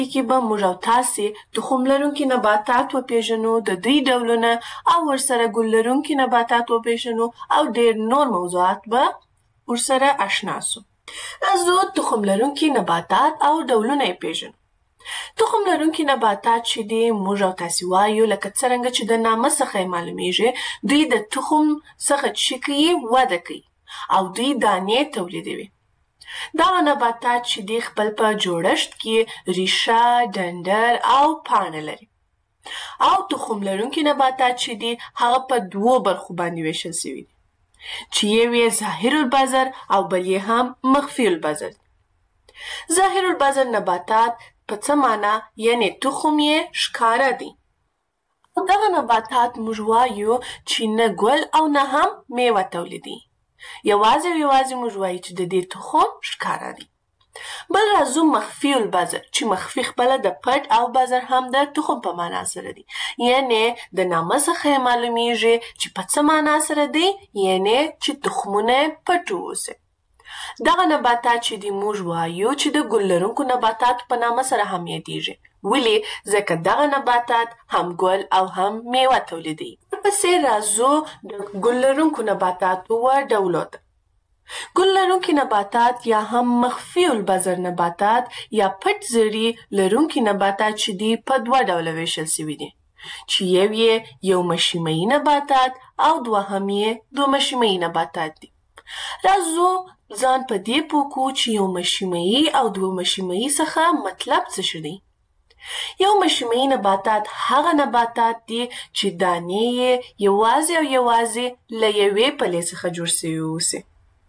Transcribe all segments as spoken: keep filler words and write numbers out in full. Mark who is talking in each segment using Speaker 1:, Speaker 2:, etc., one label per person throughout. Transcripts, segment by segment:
Speaker 1: کې به موږ او تاسې تخم لرونکي نباتات وپېژنو، د دوی ډولونه او ورسره ګل لرونکي نباتات وپېژنو او ډېر نور موضوعات به ورسره آشنا سو. زه تخم لرونکي نباتات او ډولونه یې پېژنم. تخم لرونکي نباتات چې دي موږ او تاسې وایو لکه څرنګه چې د نامه څخه یې معلومیږي دوی د تخم څخه چې کوي وده کوي او دوی دانې تولیدوي. دغه نباتات چې دي خپل په جوړښت کې ریشه، ډنډر او پاڼه لري او تخم لرونکي نباتات چې دي هغه په دوو برخو باندې ویشل سوي دي چې یو یې ظاهر البذر او بل یې هم مخفي البذر. ظاهر البذر نباتات په څه معنا یعنې تخم یې ښکاره دی. دغه نباتات موږ وایو چې نه ګل او نه هم میوه تولیدي. یوازې او یوازې موږ وایو چې د دې تخم ښکاره دی. بل راځو مخفي البذر چې مخفي خپله د پټ او بذر هم د تخم په معنا سره دی. یعنې د نامه څخه یې معلومیږي چې په څه معنا سره دی، یعنې چې تخمونه یې پټ واوسي. دغه نباتات چې دي موږ وایو چې د ګل لرونکو نباتاتو په نامه سره هم یادیږي. ولې؟ ځکه دغه نباتات هم ګل او هم میوه تولیدوي. ورپسې راځو د ګل لرونکو نباتاتو و ډولو ته. ګل لرونکي نباتات یا هم مخفي البذر نباتات یا پټ زړي لرونکي نباتات چې دي په دوه ډوله ویشل سوي دي چې یو یې یو مشیمه‌یي نباتات او دوهم یې دوه مشیمه‌یي نباتات دي. راځو ځان په دې پوه کړو چې یو مشیمه‌یي او دوه مشیمه‌یي څخه مطلب څه شی دی. یو مشیمه‌یي نباتات هغه نباتات دي چې دانې یې یوازې او یوازې له یوې پلې څخه جوړ سوي اوسي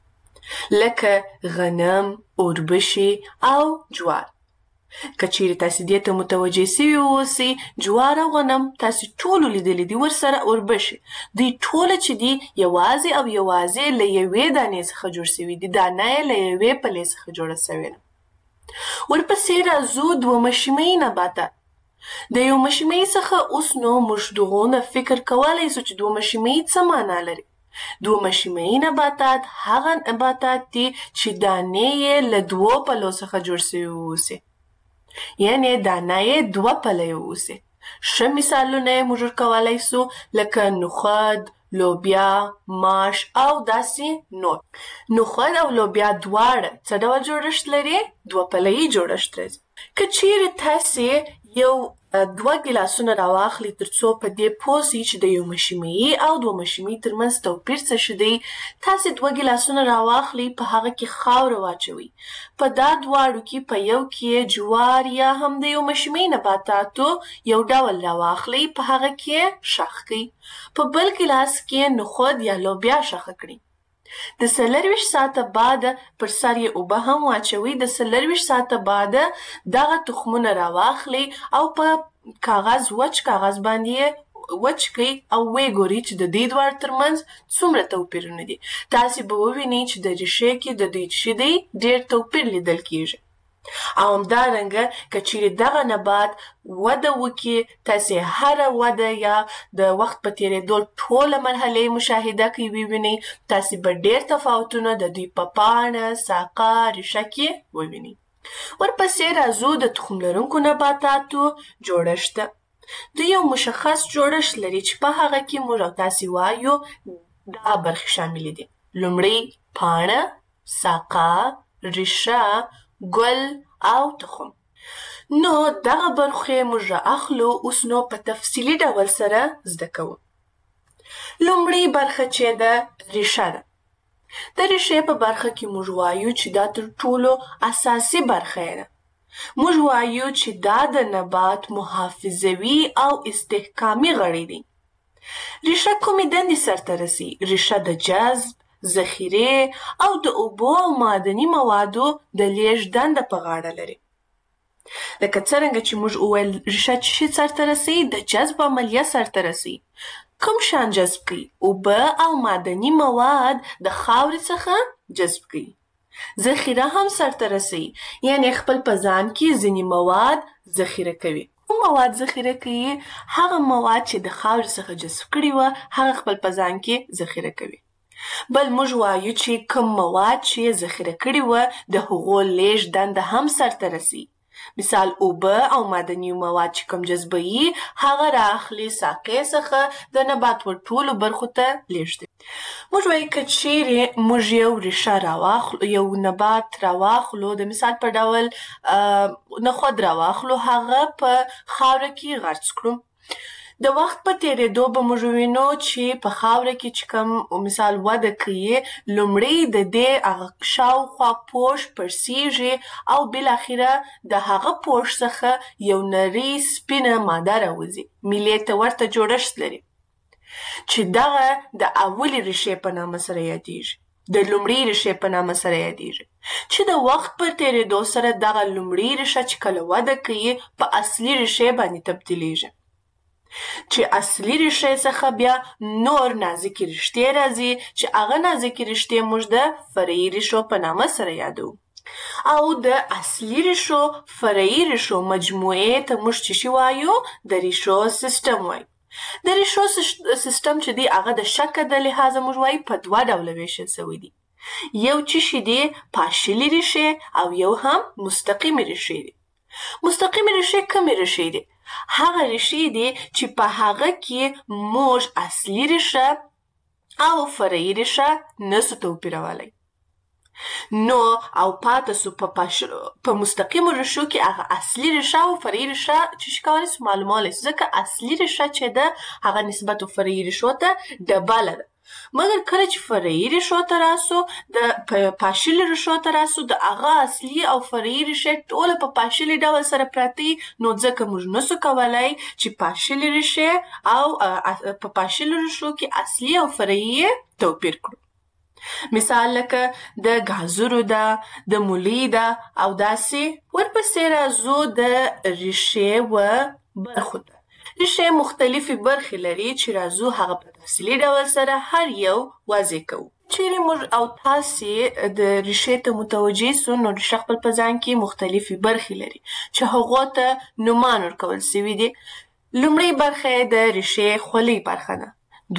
Speaker 1: لکه غنم، اوربشې او جوار. که چیرې تاسې دې ته متوجه سوي اوسئ جوار او غنم تاسې ټولو لیدلي دي، ورسره اوربشې، دوی ټوله چې دي یوازې او یوازې له یوې دانې څخه جوړ سوي دي. دانه یې له یوې پلې څخه جوړه سوې ده. ورپسې راځو دوه مشیمه‌یي نباتات. د یو مشیمه‌یي څخه اوس نو موږ دغونه فکر کولی سو چې دوه مشیمه‌یي څه معنا لري. دوه مشیمه‌یي نباتات هغه نباتات دي چې دانې یې له دوو پلو څخه جوړ سوي اوسي، یعنې دانه یې دوه پله اوسي. ښه مثالونه یې موږ ورکولی سو لکه نخود، لوبیا، ماش او داسې نور. نخود او لوبیا دواړه څه ډول جوړښت لري؟ دوه پله یي جوړښت لري. که چیرې تاسې یو دوه ګیلاسونه راواخلئ تر څو په دې پوه سئ چې د یو مشیمه‌یي او دوه مشیمه‌یي ترمنځ توپیر څه شی دی، تاسې دوه ګیلاسونه راواخلئ، په هغه کې خاوره واچوئ. په دا دواړو کې په یو کې جوار یا هم د یو مشیمه‌یي نباتاتو یو ډول راواخلئ، په هغه کې ښخ کړئ. په بل ګیلاس کې نخود یا لوبیا ښخه کړئ. د څلرویشت ساعته بعد پر سر یې اوبه هم واچوئ. د څلرویشت ساعته بعد دغه تخمونه راواخلئ او په کاغذ وچ کاغذ باندې یې وچ کړئ او ویې ګورئ چې د دې دواړو ترمنځ څومره توپیرونه دي. تاسې به ووینئ چې د ریښې کې د دوی چې دی ډېر توپیر لیدل کیږي. او همدارنګه که چیرې دغه نبات وده وکړي، تاسې هره وده یا د وخت په تېرېدو ټوله مرحلې مشاهده کوئ، ووینئ تاسې به ډېر تفاوتونه د دوی په پاڼه، ساقه، ریښه کې ووینئ. ورپسې راځو د تخم لرونکو نباتاتو جوړښت ته. دوی یو مشخص جوړښت لري چې په هغه کې موږ او تاسې وایو دغه برخې شاملې دي. لومړی پاڼه، ساقه، ریښه، ګل او تخم. نو دغه برخې موږ رااخلو، اوس نو په تفصیلي ډول سره زده کوو. لومړی برخه چې ده ریښه ده. د ریښې په برخه کې موږ وایو چې دا تر ټولو اساسي برخه ده. موږ وایو چې دا د نبات محافظوي او استحکامي غړي دي. ریښه کومې دندې سرته رسي؟ ریښه د جذب، ذخیرې او د اوبو او معدني موادو د لیږد دنده په غاړه لري. لکه څرنګه چې موږ وویل ریښه څه شي سرته رسوي؟ د جذب عملیه سرته رسوي. کوم شیان جذب کوي؟ اوبه او معدني مواد د خاورې څخه جذب کوي. ذخیره هم سرته رسوي، یعنې خپل په ځان کې ځینې مواد ذخیره کوي. کوم مواد ذخیره کوي؟ هغه مواد چې د خاورې څخه جذب کړي وه هغه خپل په ځان کې ذخیره کوي. بل موږ وایو چې کوم مواد چې ذخیره کړي وه د هغو لیږد دنده هم سرته رسي. مثال اوبه او معدني مواد چې کوم جذبوي هغه رااخلي ساقې څخه د نبات ور ټولو برخو ته لیږدوي. موږ وایو که چیرې موږ یو ریښه راواخلو، یو نبات راواخلو، د مثال په ډول نخود راواخلو، هغه په خاوره کې غرس کړو. د وخت په تېرېدو به موږ ووینو چې په خاوره کې چې کوم مثال وده کوي، لومړی د دې هغه شاوخوا پوښ پړسېږي او بالاخره د هغه پوښ څخه یو نرۍ سپینه ماده راوځي، میلې ته ورته جوړښت لري چې دغه د اولې ریښې په نامه سره یادېږي، د لومړۍ ریښې په نامه سره یادېږي، چې د وخت په تېرېدو سره دغه لومړۍ ریښه چې کله وده کوي په اصلي ریښې باندې تبدیلېږي، چې اصلي ریښې څخه بیا نور نازکې رشتې راځي چې هغه نازکې رشتې موږ د فرعي ریښو په نامه سره یادوو. او د اصلي ریښو فرعي ریښو مجموعې ته موږ څه شي وایو؟ د ریښو سیستم وایو. د ریښو سیستم چې دی هغه د شکل د لحاظه موږ وایو په دوه ډوله ویشل شوی دی. یو چې شي دی پاشلي ریښې او یو هم مستقیمې ریښې دي. مستقیمې ریښې کومې ریښې دي؟ هغه ریښې دي چې په هغه کې موږ اصلي ریښه او فرعي ریښه نسو توپیرولی. نو او پاته سو په پاشلو په مستقیمو ریښو کې هغه اصلي ریښه او فرعي ریښه چې شي کولی سو معلومولی سو، ځکه اصلي ریښه چې ده هغه نسبت فرعي ریښو ته ډبله ده. مګر کله چې فرعي ریښو ته راسو، د پاشلي ریښو ته راسو، د هغه اصلي او فرعي ریښې ټوله په پاشلي ډول سره پراته وي، نو ځکه موږ نسو کولی چې پاشلي ریښې او په پاشلو ریښو کې اصلي او فرعي توپیر کړو. مثال لکه د ګازرو ده، د مولی ده او داسې ورپسې راځو د ریښې و برخو ته. ریښې مختلفې برخې لري چې راځو هغه په تفصیلي ډول سره هر یو واضح کوو. چیرې موږ او تاسې د ریښې ته متوجه سو، نو ریښه خپل په ځان کې مختلفې برخې لري چې هغو ته نومان ورکول سوي دي. لومړۍ برخه یې د ریښې خولۍ برخه ده.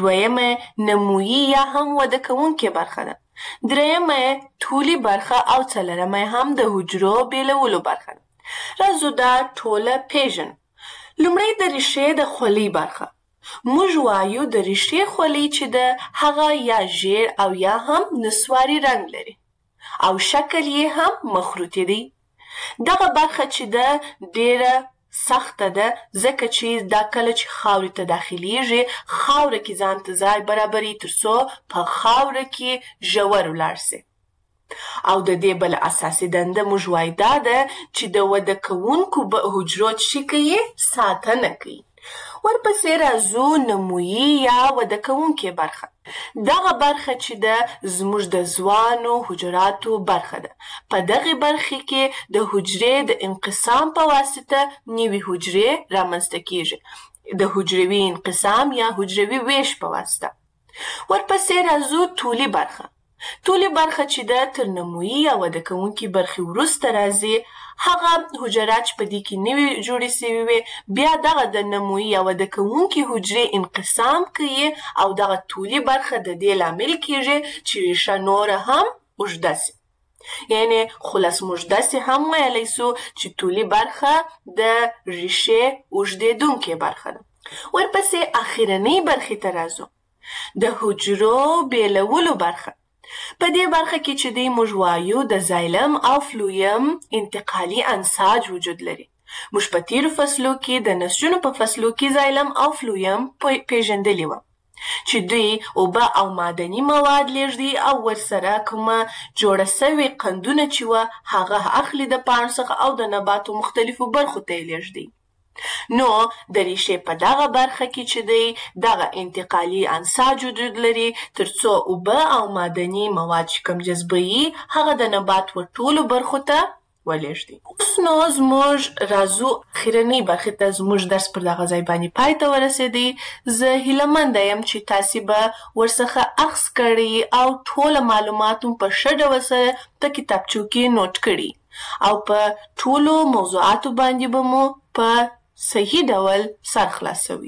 Speaker 1: دویمه نمویي یا هم وده کوونکې برخه ده. درېیمه یې طولي برخه او څلورمه یې هم د حجرو بیلولو برخه ده. راځو دا ټوله پیژنو. لومړی د ریښې د خولۍ برخه. موږ وایو د ریښې خولۍ چې ده هغه یا ژیړ او یا هم نسواري رنګ لري او شکل یې هم مخروطي دی. دغه برخه چې ده ډیره سخته ده، ځکه چې دا کله چې خاورې ته داخلیږي، خاوره کې ځان ته ځای برابري تر څو په خاوره کې ژور ولاړ سي. او د دې بله اساسي دنده موږ وایو دا ده چې د وده کوونکو حجرو څه کوي؟ ساتنه کوي. ورپسې راځو نمویي یا وده کوونکې برخه. دغه برخه چې ده زموږ د ځوانو حجراتو برخه ده. په دغې برخې کې د حجرې د انقسام په واسطه نوي حجرې رامنځته کیږي، د حجروي انقسام یا حجروي ویش په واسطه. ورپسې راځو طولي برخه. طولي برخه چې ده تر نمویي یا وده کوونکې برخې وروسته راځي. هغه حجرات چې په دې کې نوي جوړې سوي وي، بیا دغه د نمویي یا وده کوونکې حجرې انقسام کوي او دغه طولي برخه د دې لامل کیږي چې ریښه نوره هم اوږده سي. یعنې خلاص موږ داسې هم ویلی سو چې طولي برخه د ریښې اوږدېدونکې برخه ده. ورپسې اخرنۍ برخې ته راځو. د حجرو بیلولو برخه. په دې برخه کې چې دی موږ وایو د زایلم او فلویم انتقالي انساج وجود لري. موږ په تیرو فصلو کې د نسجونو په فصلو کې زایلم او فلویم پیژندلي وه چې دوی اوبه او معدني مواد لیږدي او ورسره کومه جوړه سوې قندونه چې وه هغه اخلي د پاڼو څخه او د نباتو مختلفو برخو ته یې لیږدي. نو د ریښې په دغه برخه کې چې دی دغه انتقالي انساج وجود لري تر څو اوبه او معدني مواد چې کوم جذبوي هغه د نبات ور ټولو برخو ته ولیږدي. اوس نو زموږ راځو اخرنۍ برخې ته. زموږ درس پر دغه ځای باندې پای ته ورسېدی. زه هیله یم چې تاسې به ورڅخه اخذ کړي او ټوله معلومات مو په ښه ډول سره په کتابچو کې نوټ کړي او په ټولو موضوعاتو باندې به مو په صحیح ډول سر خلاصوي.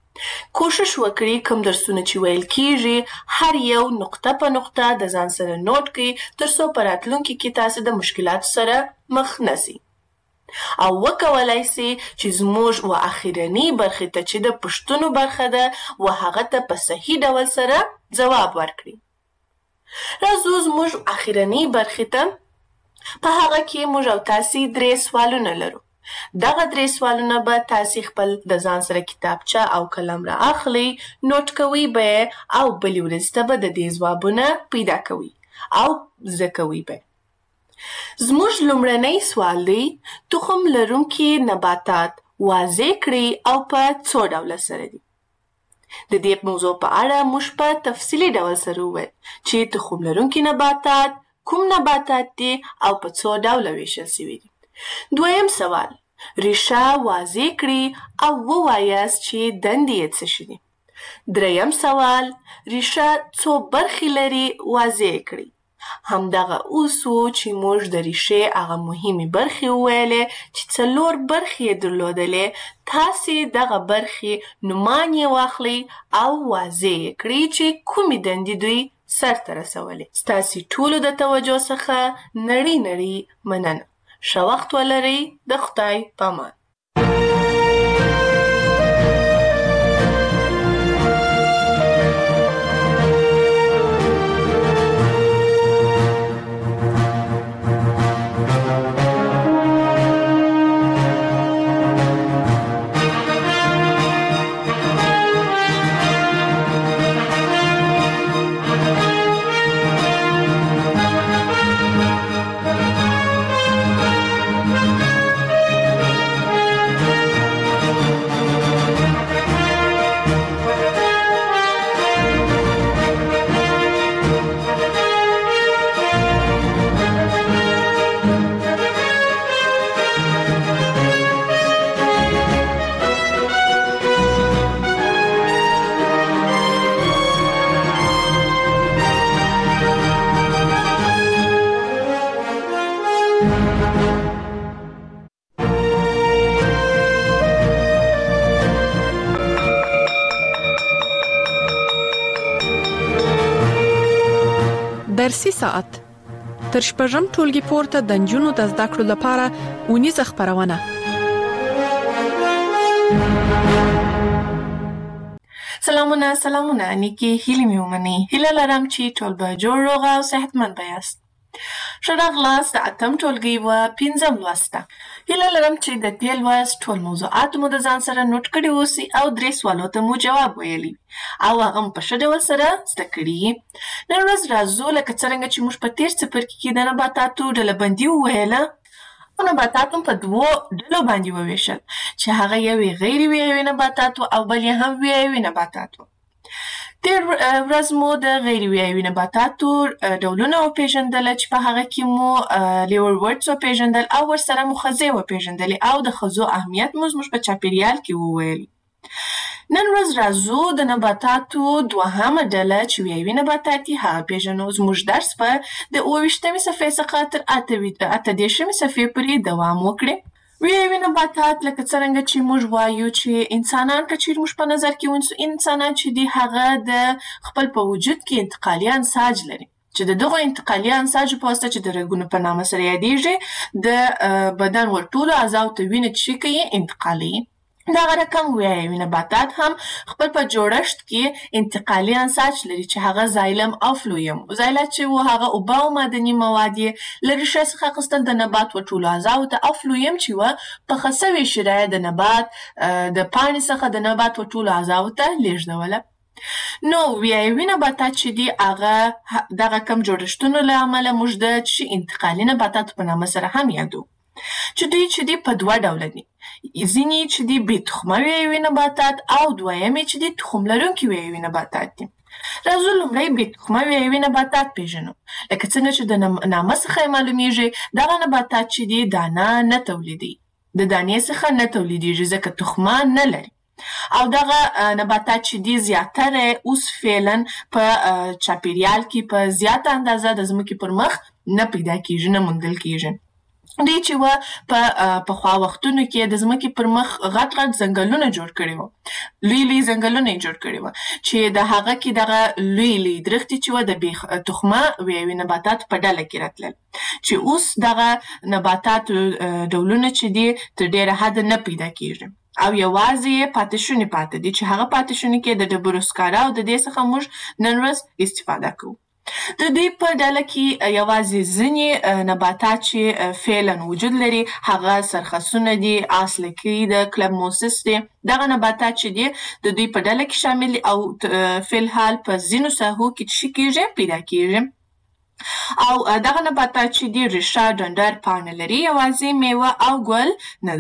Speaker 1: کوشش وکړئ کوم درسونه چې ویل کیږي هر یو نقطه په نقطه د ځان سره نوٹ کړئ تر څو په راتلونکي کې تاسو د مشکلاتو سره مخ نشئ. او وکولای سي چې زموږ و اخرنی برخې ته چې د پوښتنو برخه ده و هغه ته په صحیح ډول سره ځواب ورکړي. راځو زموږ اخرنی برخې ته. په هغه کې موږ او تاسې درې سوالونه لرو. دغه درې سوالونه به تاسې خپل د ځان سره کتابچه او قلم را اخلي، نوټ کوئ به او بلې ورځې ته به د دې ځوابونه پیدا کوئ او زده کوئ به. زموږ لومړنی سوال دی: تخم لرونکي نباتات واضح کړئ او په څو ډوله سره دي. د دې موضوع په اړه موږ په تفصیلي ډول سره وویل چې تخم لرونکي نباتات کوم نباتات دي او په څو ډوله ویشل شوي دي. دویم سوال: ریشه واضح کړئ او ووایاست چې دندې یې څه شي دي. دریم سوال: ریشه څو برخې لري واضح کړئ. همدغه اوس و چې موږ د ریشې هغه مهمې برخې وویلې چې څلور برخې یې درلودلې. تاسې دغه برخې نومان یې واخلئ او واضح یې کړئ چې کومې دندې دوی سرته رسولې. ستاسې ټولو د توجه څخه نړۍ نړۍ مننه. ښه وخت ولرئ. د خدای په امان.
Speaker 2: درسي ساعت تر شپږم ټولګي پورته د نجونو د زده کړو لپاره اونیزه خپرونه.
Speaker 1: سلامونه سلامونه نیکی هیلې مې ومني. هیله لرم چې ټول به جوړ روغ او صحتمند به یاست. ښه راغلاست د اتم ټولګي و پنځم لوست ته. هیله لرم چې د دې لوست ټول موضوعات مو د ځان سره نوټ کړي اوسي او درې سوالو ته مو جواب ویلی او هغه په ښه ډول سره زده کړي. نن ورځ راځو لکه څرنګه چې موږ په تېر څپرکي کې د نباتاتو ډلهبندي وویله، نباتات هم په دوو ډلو باندې وویشل چې هغه یوې غیر ویایوي نباتات او بل یې هم ویایوي نباتات و. تېر ورځ مو د غیر ویایوي نباتاتو ډولونه وپېژندله چې په هغه کې مو لیورورډز وپېژندل او ورسره مو ښځې وپېژندلې او د ښځو اهمیت مو زموږ په چاپېریال کې وویلي. نن ورځ راځو د نباتاتو دوهمه ډله چې ویایوي نباتات دي هغه پېژنو. زموږ درس به د اووه ویشتمې صفحې څخه تر اته دېرشمې صفحې پورې دوام وکړي. ویایوي نباتات لکه څرنګه چې موږ وایو چې انسانان که چیرې موږ په نظر کې ونیسو، انسانان چې دي هغه د خپل په وجود کې انتقالي انساج لري چې د دغو انتقالي انساجو په واسطه چې د رګونو په نامه سره یادېږي د بدن ور ټولو اعضاو ته وینه چې کوي انتقالوي. دغه رقم ویایوي نباتات هم خپل په جوړښت کې انتقالي انساج لري چې هغه زایلم او فلویم. زایلات چې و هغه اوبه او معدني مواد یې له ریښې څخه اخیستل د نبات و ټولو اعضاو ته، او فلویم چې و پخه سوې شیره د نبات د پاڼې څخه د نبات و ټولو اعضاو ته لیږدوله. نو ویایوي نباتات چې دي هغه دغه کم جوړښتونو له امله موږ د انتقالي نباتاتو په نامه سره هم یادو چې دوی چې دي په دوه ډوله دي. ځینې چې دي بې تخمه ویایوي نباتات او دویم چې دي تخم لرونکي ویایوي نباتات دي. راځو لومړی بې تخمه ویایوي نباتات پېژنو. لکه څنګه چې د نامه څخه یې معلومیږي دغه نباتات چې دي دانه نه تولیدوي، د دانې څخه نه تولیدېږي ځکه تخمه نه لري. او دغه نباتات چې دي زیاتره اوس فعلا په چاپېریال کې په زیاته اندازه د ځمکې پر مخ نه پیدا کېږي، نه موندل کېږي. دوی چې وه په پخوا وختونو کې د ځمکې پر مخ غټ غټ ځنګلونه جوړ کړي وو، لوی لوی ځنګلونه یې جوړ کړي وو چې د هغه کې دغه لوی لوی درختې چې وه د بې تخمه یوې نباتاتو په ډله کې راتلل، چې اوس دغه نباتاتو ډولونه چې دي تر ډېره حده نه پیدا کېږي او یوازې یې پاتې شوني پاتې دي، چې هغه پاتې شوني کې د ډبرو سکاره او د دې څخه موږ نن ورځ استفاده کوو. د دوی په ډله کې یوازې ځینې نباتات چې فعلا وجود لري هغه سرخسونه دي، آسلکي د کلبموسس دي. دغه نباتات چې دي د دوی په ډله کې شامل دي او فلحال په ځینو ساحو کې څه کېږي پیدا کېږي. او دغه نباتات چې دي ریښه، ډنډر، پاڼه لري، یوازې میوه او ګل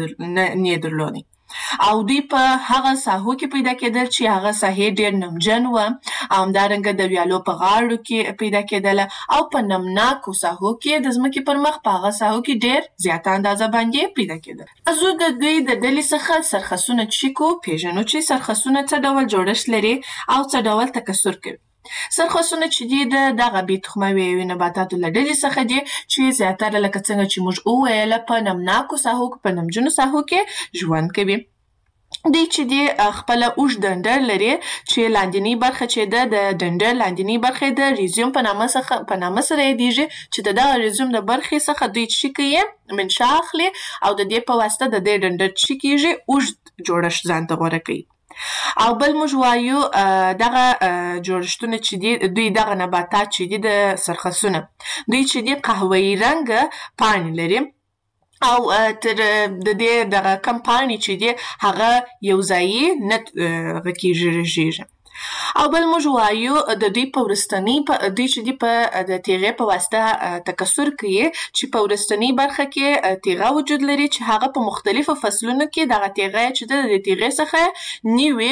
Speaker 1: نه درلودي او دوی په هغه ساحو کې پیدا کېدل چې هغه ساحې ډېر نمجن وه او همدارنګه د ویالو په غاړو کې پیدا کېدله او په نمناکو ساحو کې د ځمکې پر مخ په هغه ساحو کې ډېر زیاته اندازه باندې پیدا کېدل. زه د دوی د ډلې څخه سرخسونه چې کو پیژنو چې سرخسونه څه ډول جوړښت لري او څه ډول تکثر کوي. سرخسونه چې دي د دغه بې تخمه یوې نباتاتو له ډلې څخه دي چې زیاتره لکه څنګه چې موږ وویله په نمناکو ساحو کې په نمجنو ساحو کې ژوند کوي. دوی چې دي خپله اوږد ډنډر لري چې لاندینۍ برخه چې ده د ډنډر لاندینۍ برخه د ریزیوم په نامه څخه په نامه سره یادیږي چې د دغه ریزیوم د برخې څخه دوی څه کوي منشا اخلي او د دې په واسطه د دې ډنډر څه کېږي اوږد جوړښت ځان ته غوره کوي. او بل موږ وایو دغه جوړښتونه چې دي دوی دغه نباتات چې دي د سرخسونه دوی چې دي قهوه‌ایي رنګه پاڼې لري او تر د دې دغه کم پاڼې چې دي هغه یو ځایي نه کېږي رژېږي. او بل موږ وایو د دوی په وروستنۍ دوی چې دي په د تیغې په واسطه تکثر کوي چې په وروستنۍ برخه کې تیغه وجود لري چې هغه په مختلفو فصلونو کې دغه تیغه چې ده د تیغې څخه نوې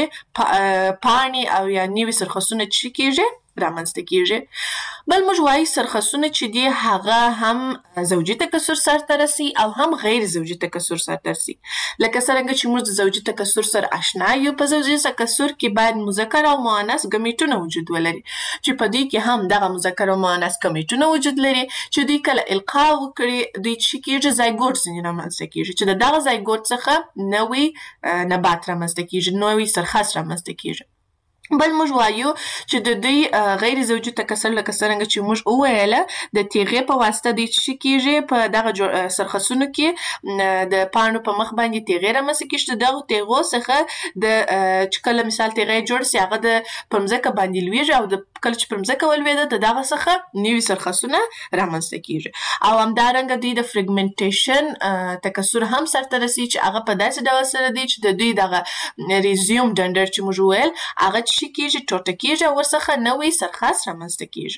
Speaker 1: پاڼې او یا نوې سرخسونه چې کېږي رامنځته کېږي. بل موږ وایو سرخسونه چې دي هغه هم زوجي تکثر سرته رسي او هم غیر زوجي تکثر سرته رسي. لکه څرنګه چې موږ د زوجي تکثر سره آشنا یو، په زوجي تکثر کې باید مذکر او مؤنث ګمیټونه وجود ولري چې په دوی کې هم دغه مذکر او مؤنث ګمیټونه وجود لري چې دوی کله القا وکړي دوی چې کېږي زایګوټ ځینې رامنځته کېږي چې د دغه زایګوټ څخه نوی نبات رامنځته کېږي، نوی سرخس رامنځته کېږي. بل موږ وایو چې د دوی غیر زوجي تکثر لکه څرنګه چې موږ وویله د تیغې په واسطه دوی څه کېږي په دغه سرخسونو کې د پاڼو په مخ باندې تیغې رامنځته کېږي چې دغو تیغو څخه د چې کله مثال تیغې جوړ سي هغه د پر مځکه باندې لویږي او د کله چې پر مځکه ولوېده د دغه څخه نوي سرخسونه رامنځته کېږي. او همدارنګه دوی د فرګمنټیشن تکثر هم سرته رسي چې هغه په داسې ډول سره دی چې د دوی دغه ریزیوم ډنډر چې موږ وویل هغه څه کېږي ټوټه کېږي او ورڅخه نوی سرخس رامنځته کېږي.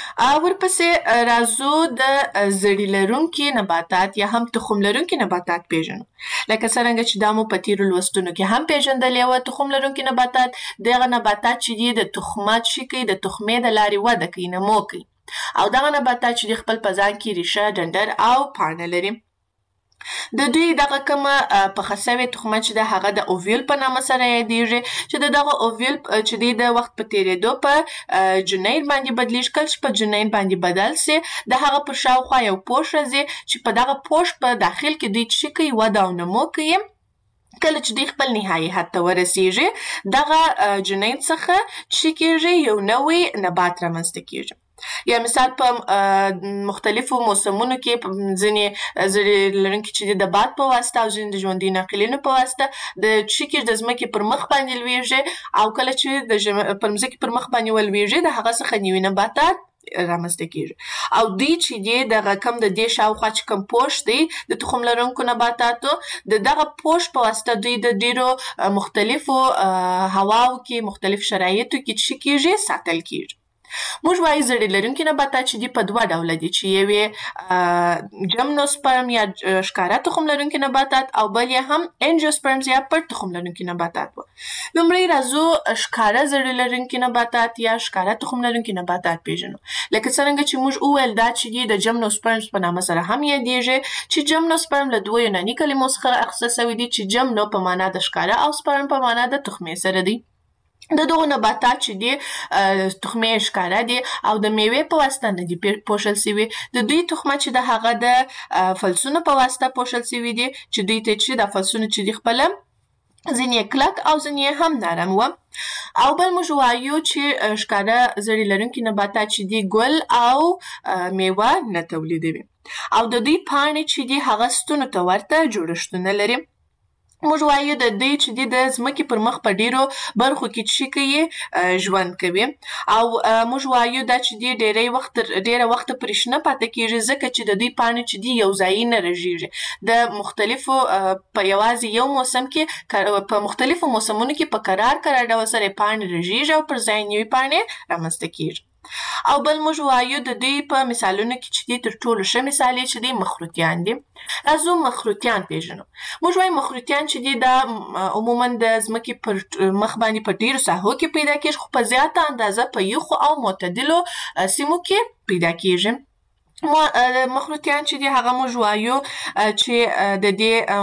Speaker 1: ورپسې راځو د زړي لرونکي نباتات یا هم تخم لرونکي نباتات پیژنو. لکه څرنګه چې دا مو په تېرو لوستونو کې هم پیژندلې وه. تخم لرونکي نباتات دغه نباتات چې دي د تخمات څه کوي د تخمې د لارې وده کوي، نمو کوي او دغه نباتات چې دي خپل په ځان کې ریښه، ډنډر او پاڼه لري. د دوی دغه کومه پخه سوې تخمه چې ده هغه د اوویل په نامه سره یادیږي چې د دغه اوویل چې دی د وخت په تېرېدو په جنین باندې بدلیږي. کله چې په جنین باندې بدل سي د هغه پر شاوخوا یو پوښ راځي چې په دغه پوښ په داخل کې دوی څه کوي وده او نمو کوي. کله چې دوی خپل نهایي حد ته ورسېږي دغه جنین څخه څه کېږي یو نوی نبات رامنځته کېږي. یا مثال په مختلفو موسمونو کې ځینې زړي لرونکي چې دي د باد په واسطه او ځینې د ژوندي ناقلینو په واسطه د څه کېږي د ځمکې پر مخ باندې لویږي او کله چې د پر ځمکې پر مخ باندې ولویږي د هغه څخه نوي نباتات رامنځته کېږي. او دوی چې دي دغه کم د دې شاوخوا چې کوم پوښ دی د تخم لرونکو نباتاتو د دغه پوښ په واسطه دوی د ډېرو مختلفو هواو کې مختلف شرایطو کې څه کېږي ساتل کېږي. موږ وایو زړي لرونکي نباتات چې دي په دوه ډوله دي چې یو جمنوسپرم یا ښکاره تخم لرونکي نباتات او بل یې هم انجیوسپرمز یا پټ تخم لرونکي نباتات وو. لومړی راځو ښکاره زړي لرونکي نباتات یا ښکاره تخم لرونکي نباتات پیژنو. لکه څرنګه چې موږ وویل دا چې دي د جمنوسپرمز په نامه سره هم یادیږي چې جمنوسپرم له دوه یوناني کلمو څخه اخیستل سوي دي چې جمنو په معنا د ښکاره او سپرم په معنا د تخمې سره دی. د دغو نباتات چې دي تخمې ښکاره دي او د میوې په واسطه نه دي پوښل سوي. د دوی تخمه چې د هغه د فلسونو په واسطه پوښل سوي دي چې دوی ته چې د فلسونو چې دي خپله ځینې کلک او ځینې هم نرم وه. او بل موږ وایو چې ښکاره زړې لرونکي نباتات چې دي ګل او میوه نه تولیدوي او د دوی پاڼې چې دي هغه ستونو ته ورته جوړښتونه لري. موږ وایو د دوی چې دي د ځمکې پر مخ په ډیرو برخو کې چې کوي ژوند کوي او موږ وایو دا چې دي ډیری وخت ډیره وخت پرې شنه پاتې کیږي ځکه چې د دوی پاڼې چې دي یو ځای نه رژیږي. د مختلفو په یوازې یو موسم کې په مختلفو موسمونو کې په قرار قرار ډول سره پاڼې رژیږي او پر ځای نوې پاڼې رامنځته کیږي. او بل موږ وایو د دوی په مثالونو کې چې دي تر ټولو ښه مثال یې چې دي مخروطیان دي. راځو مخروطیان پیژنو. موږ وایو مخروطیان چې دي دا عموما د ځمکې پر مخ باندې په ډیرو ساحو کې پیدا کیږي خو په زیاته اندازه په یخو او معتدلو سیمو کې پیدا کیږي. مخروطیان چې دي هغه موږ وایو چې د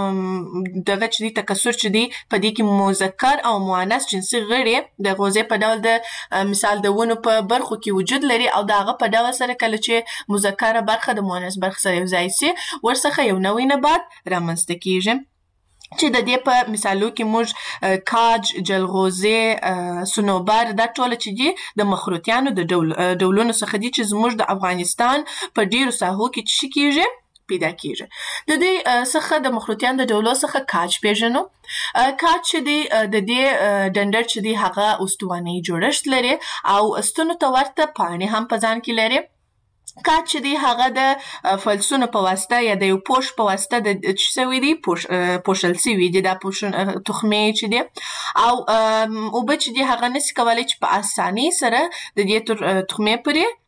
Speaker 1: دې دغه چې دي تکثر چې دي په دې کې مذکر او مؤنث جنسي غړي د غوزې په ډول د مثال د ونو په برخو کې وجود لري او د هغه په ډول سره کله چې مذکره برخه د مؤنث برخه سره یو ځای سي ورڅخه یو نوی نبات رامنځته کیږي چې د دې په مثالو کې موږ کاج، جلغوزې، صنوبر دا ټول چې دي د مخروطیانو د ډول ډولونو څخه دي چې زموږ د افغانستان په ډیرو ساحو کې چې کیږي پیدا کیږي. د دې څخه د مخروطیانو د ډولو څخه کاج پیژنو. کاج چې دی د دې ډنډر چې دی هغه استواني جوړښت لري او ستونو ته ورته پاڼې هم په ځان کې لري. کاج چې دی هغه د فلسونو په واسطه یا د یو پوش په واسطه د څه سوي دي پوښل سوي دي دا تخمې چې دي او اوبه چې دي هغه نسي کولی چې په اسانۍ سره د دې تخمې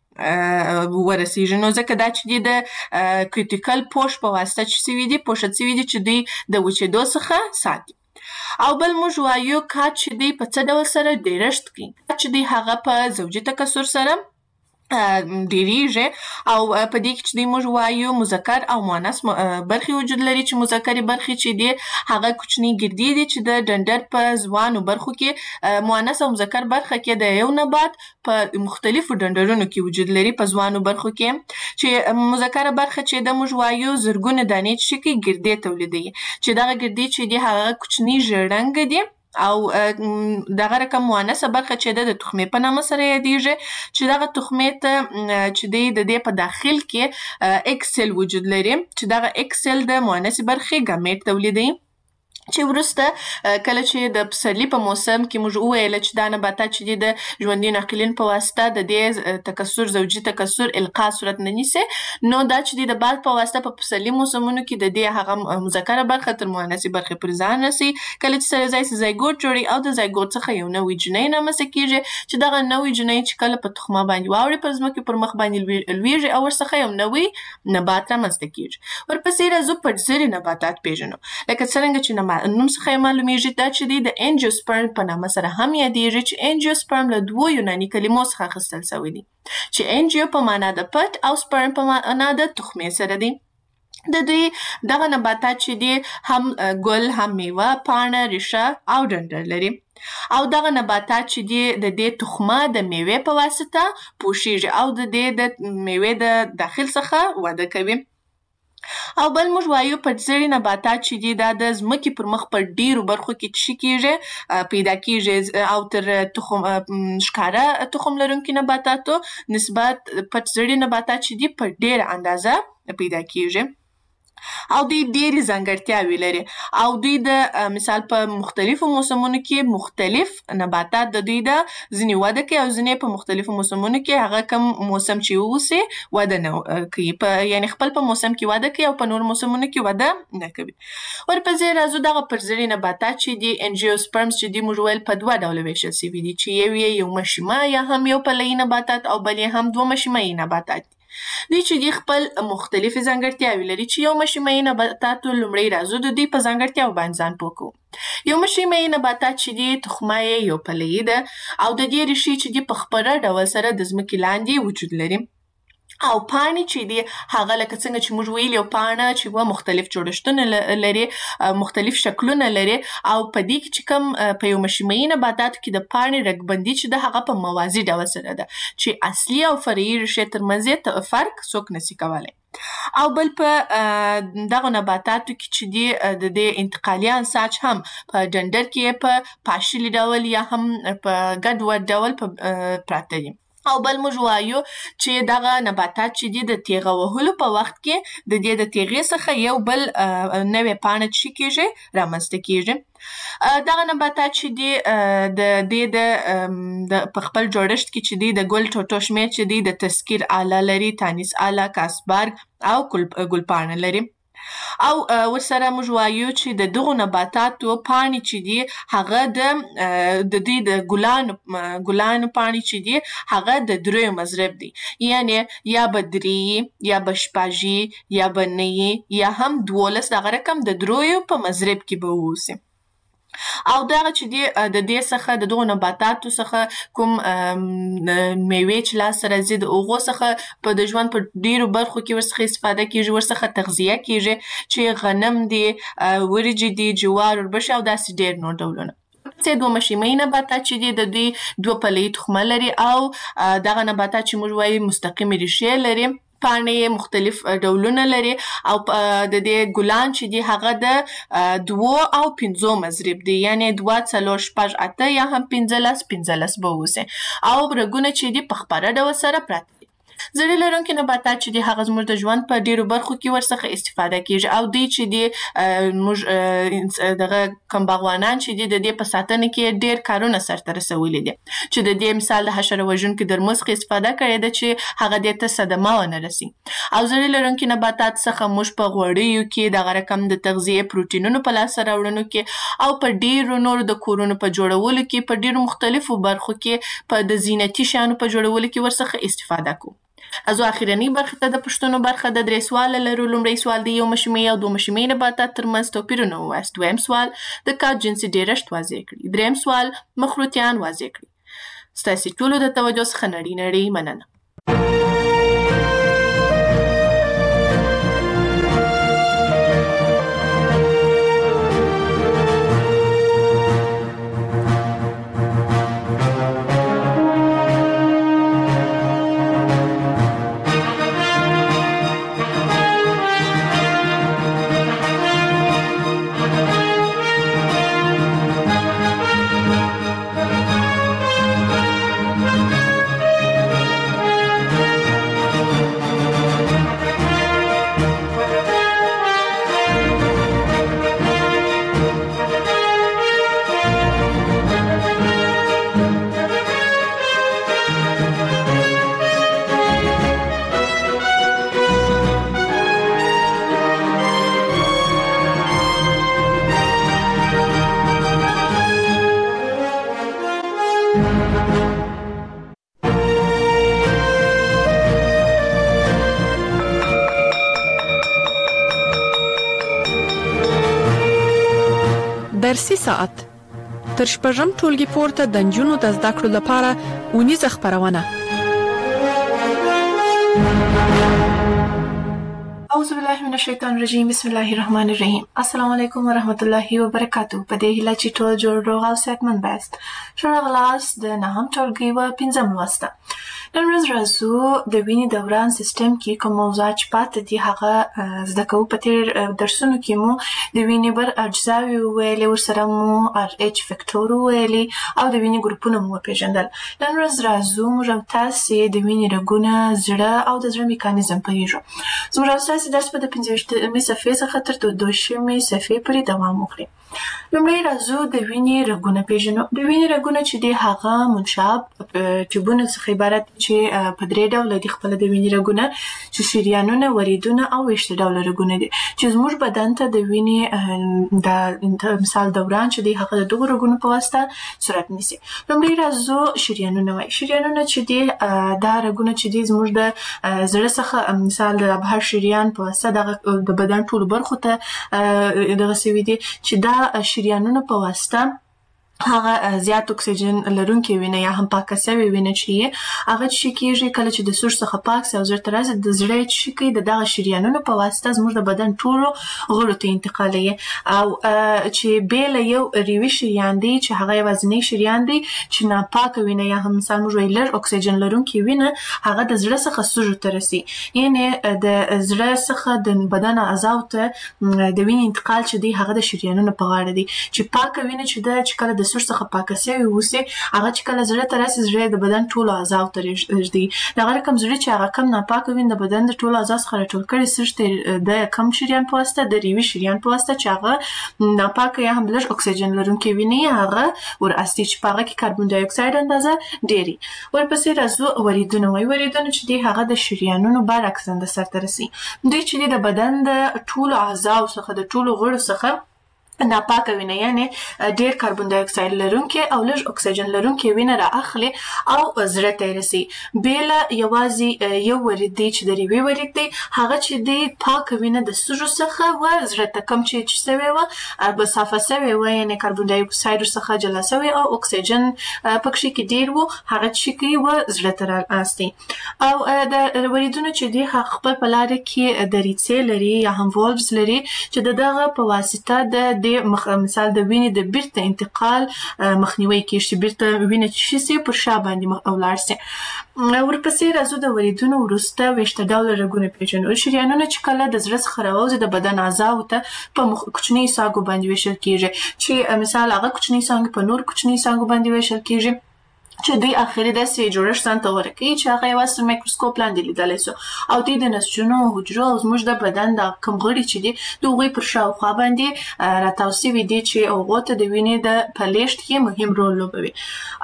Speaker 1: پورې ورسیږي نو ځکه دا چې دي د کریټیکل پوش په واسطه چې سوي دي پوښل سوي دي چې دوی د وچېدو څخه ساتي. او بل موږ وایو کاج چې دی په څه ډول سره ډیرښت کوي. کاج چې دی هغه په زوجي تکثر سره ډیریږي او په دې کې چې دوی موږ وایو مذکر او مؤنث برخې وجود لري چې مذکرې برخې چې دي هغه کوچني ګردې دي چې د ډنډر په ځوانو برخو کې مؤنث او مذکر برخه کې د یو نبات په مختلفو ډنډرونو کې وجود لري په ځوانو برخو کې چې مذکره برخه چې د موږ وایو زرګونه دانې چې کوي ګردې تولیدوي چې دغه ګردې چې دي هغه کوچني ژړ دي او دغه رقم مؤنثه برخه چې د تخمې په نامه سره یادیږي چې دغه تخمې ته چې دی د دې په داخل کې اکسل وجود لري چې دغه اکسل د مؤنث برخې ګامیټ تولیدوي چې وروسته کله چې د پسرلي په موسم کې موږ وویل چې دا نباتات چې دي د ژوندي ناقلین په واسطه د دې تکثر زوجي تکثر القا صورت نه نیسي نو دا چې دي د باد په واسطه په پسرلي موسمونو کې د دې هغه مذکره برخه تر مؤنثې برخې پورې ځان رسي کله چې سره ځای سي زایګوټ جوړي او د زایګوټ څخه یو نوی جنۍ رامنځته کیږي چې دغه نوی جنۍ چې کله په تخمه باندې واوړي پر ځمکې پر مخ باندې لویږي او ورڅخه یو نوی نبات رامنځته کیږي. ورپسې راځو پټزري نباتات پیژنو لکه څرنګه چې نوم څخه معلومیږي دا چې دی د انجیوسپرم په نامه سره هم یادیږي چې انجیوسپرم له دوو یوناني کلمو څخه اخیستل شوی دی چې انجیو په معنا د پټ او سپرم په معنا د تخمې سره دی. د دوی دغه نباتات چې دي هم ګل هم میوه پاڼه ریشه او ډنډر لري او دغه نباتات چې دي د دې تخمه د میوې په واسطه پوښیږي او د دې د میوې د داخل څخه وده کوي. او بل موږ وایو پټزري نباتات چې دي دا د ځمکې پر مخ په ډیرو برخو کې چې کیږي پیدا کیږي او تر تخم ښکاره تخم لرونکي نباتاتو نسبت پټزري نباتات چې دي په ډیره اندازه پیدا کیږي او دوی ډېرې ځانګړتیاوې لري او دوی د مثال په مختلفو موسمونو کې مختلف نباتات د دوی د ځینې وده کوي او ځینې په مختلفو موسمونو کې هغه کوم موسم چې واوسي وده نه کوي په یعنی خپل په موسم کې وده کوي او په نور موسمونو کې وده نه کوي. ورپسې راځو دغه پرزري نباتات چې دي انجیوسپرمز چې دي موږ ویل په دوه ډوله ویشل سوي دي چې یو یې یو مشیمه یا هم یو پلهیي نباتات او بل یې هم دوه مشیمهیي نباتات دي. دوی چې دي خپل مختلفې ځانګړتیاوې لري چې یو مشیمهیي نباتاتو لومړی راځو د دوی په ځانګړتیاو باندې ځان پوه کوو. یو مشیمهیي نباتات چې دي تخمه یې یو پلهیي ده او د دې ریښې چې دي په خپره ډول سره د ځمکې لاندې وجود لري او پاڼې چې دي هغه لکه څنګه چې موږ ویلي یو پاڼه چې و مختلف جوړښتونه لري، مختلف شکلونه لري، او په دې کې چې کوم په یو مشیمیي نباتاتو کې د پاڼې رګبندي چې ده هغه په موازي ډول سره ده چې اصلي او فرعي ریښې ترمنځ یې فرق څوک نشي کولی. او بل په دغه نباتاتو کې چې دي د دې انتقالي انساج هم په ډنډر کې په پاشلي ډول یا هم په ګډوډ ډول پراته دي. او بل موږ وایو چې دغه نباتات چې دي د تیغه وهلو په وخت کې د دې د تیغې څخه یو بل نوې پاڼه چې کېږي رامنځته کېږي. دغه نباتات چې دي د دې د په خپل جوړښت کې چې دي د ګل ټوټو شمېر چې دي د تذکیر آله لري، تانیس آله، کاسبارګ او ګلپاڼه لري. او ورسره موږ وایو چې د دغو نباتاتو پاڼې چې دي هغه د د دې د ګلانو ګلانو پاڼې چې دي هغه د دریو مضرب دي، یعنی یا به درې یا به شپږ یا به نه یا هم دولس، دغه رقم د دریو په مضرب کې به واوسي. او دغه چې دي د دې څخه د دغو نباتاتو څخه کوم میوې چې لاسته راځي د هغو څخه په د ژوند په ډیرو برخو کې ورڅخه استفاده کېږي، ورڅخه تغذیه کېږي چې غنم دي، وریجې دي، جوار، وربشې او داسې ډیر نور ډولونه. چې دوه مشیمیي نباتات چې دي د دوی دوه پلهیي تخمه لري او دغه نباتات چې موږ وایو مستقیمې ریښې لري، پاڼې مختلف ډولونه لري او د دې ګلان چې دي هغه د دوو او پنځو مضرب دي، یعنی دوه، څلور، شپږ، اته یا هم پنځلس پنځلس به واوسي. او رګونه چې دي په خپره ډول سره پراته دي. زړې لرونکي نباتات چې دي هغه زموږ د ژوند په ډیرو برخو کې ورڅخه استفاده کېږي او دوی چې دي موږ دغه کوم باغوانان چې دي د دې په ساتنه کې ډیر کارونه سرته رسولي دي، چې د دې مثال د حشره وژونکي درمل څخه استفاده کړې ده چې هغه دې ته صدمه ونه رسي. او زړې لرونکي نباتات څخه موږ په غوړیو کې دغه رقم د تغذیې پروټینونو په لاسته راوړنو کې او په ډیرو نورو د کورونو په جوړولو کې په ډیرو مختلفو برخو کې په د زینتي شیانو په جوړولو کې ورڅخه استفاده کوو. ازو اخیرنۍ برخه ته د پوښتنو برخه د درې سواله لرو. لومړی سوال د یو مشیمیي او دوه مشیمیي نباتات ترمنځ توپیرونه ووایاست. دویم سوال د کار جنسي ډیرښت واضح کړي. دریم سوال مخروطیان واضح کړي. ستاسې ټولو د توجه څخه نړۍ نړۍ مننه.
Speaker 2: درسي ساعت تر شپږم ټولګي پورته د نجونو د زده کړو لپاره اونیزه خپرونه.
Speaker 1: اعوذ بالله من الشیطان الرجیم، بسم الله الرحمن الرحیم. السلام علیکم ورحمت الله وبرکاته. په دې هیله چې ټول جوړ روغ او صحتمند یاست. ښه راغلاست د نهم ټولګي و پنځم لوست. نن ورځ راځو د وینې دوران سیستم کې کوم موضوعات چې پاتې دي هغه زده کوو. په تېر درسونو کې مو د وینې بر اجزاوې وویلې، ورسره مو ار ایچ فکټور وویلې او د وینې ګروپونه مو وپېژندل. نن ورځ راځو موږ او تاسې د وینې رګونه، زړه او د زړه میکانیزم پوهېږو. زموږ او ستاسې درس به د پنځه ویشتمې صفحې څخه تر دوه شلمې صفحې پورې دوام وکړي. لومړی راځو د وینې رګونه پېژنو. د وینې رګونه چې دي هغه منشاب ټیوبونو څخه عبارت چې په درې ډوله دي خپله د وینې رګونه، چې شریانونه، وریدونه او ویشته ډوله رګونه دي چې زموږ بدن ته د وینې د مثال دوران چې دی هغه د دغو رګونو په واسطه صورت نیسي. لومړی راځو شریانونه وایي. شریانونه چې دي دا رګونه چې دي زموږ د زړه څخه مثال د ابهر شریان په واسطه دغه د بدن ټولو برخو ته دغه سوي دي چې دا شریانونه په واسطه هغه زیات اکسیجن لرونکي وینه یا هم پاکه سوې وینه چې هغه چې کېږي کله چې د سږو څخه پاک سي او زړه ته راځي د زړه چې کوي د دغه شریانونو په واسطه زموږ د بدن ټولو غړو ته انتقالوي او چې بې له یو ریوي شریان دی چې هغه یوازینی شریان دی چې ناپاکه وینه یا هم مثال موږ وایو لږ اکسیجن لرونکي وینه هغه د زړه څخه سږو ته رسي یعنې د زړه څخه د بدن اعضاو ته د وینې انتقال چې دی هغه د شریانونو په غاړه دی چې پاکه وینه چې ده چې کله د سږو څخه پاکه سوې اوسي هغه چې کله زړه ته راسي زړه د بدن ټولو اعضاو ته رږدي دغه رقم زړه چې هغه کم ناپاکه وینه د بدن د ټولو اعضاو څخه راټول کړي سږ ته د کم شریان په واسطه د ریوي شریان په واسطه چې هغه ناپاکه یا هم لږ اکسیجن لرونکي وینې هغه وراسي چې په هغه کې کاربن ډای اکساید اندازه ډېري ورپسې راځو وریدونه وایي وریدونه چې دی هغه د شریانونو برعکس اندازه سرته رسي دوی چې د بدن د ټولو اعضاو څخه د ټولو غړو څخه ناپاکه وینه یعنی ډیر کاربن ډای اکساید لرونکي او لږ اکسیجن لرونکي وینه را اخلي او زړه ته رسي بیل یوازې یو ورید دی چې د ریوي ورید دی هغه چې دی پاکه وینه د سږو څخه و زړه ته کم چې چې سوی و به صافه سوی و یعنی کاربن ډای اکساید څخه جلا سوی او اکسیجن پکې کې ډیر و هغه چې کوي و زړه ته راستي او د وریدونو چې دی خپل په لار کې د ریڅې لري یا هم والفز لري چې دغه په واسطه د مخ مثال د وینې د بیرته انتقال مخنیوي کیږي چې بیرته وینه چې شي پر شا باندې او لاړ سي ورپسې راځو د وریدونو وروسته ویشته ډوله رګونه پیژنو شریانونه چې کله د زړه څخه راوځي د بدن اعضاو ته په کوچني ساګو باندې ویشل کیږي چې مثال هغه کوچني ساګ په نور کوچني ساګو باندې ویشل کیږي چې دوی اخري داسې جوړښت ځان ته ورکوي چې هغه یوازې تر مایکروسکوپ لاندې لیدلی سو او دوی د نسجونو حجرو او زموږ د بدن د کوم غړي چې دي د هغوی پر شاوخوا باندې راتاو سوي دي چې هغو ته د وینې د په لیږد کې مهم رول لوبوي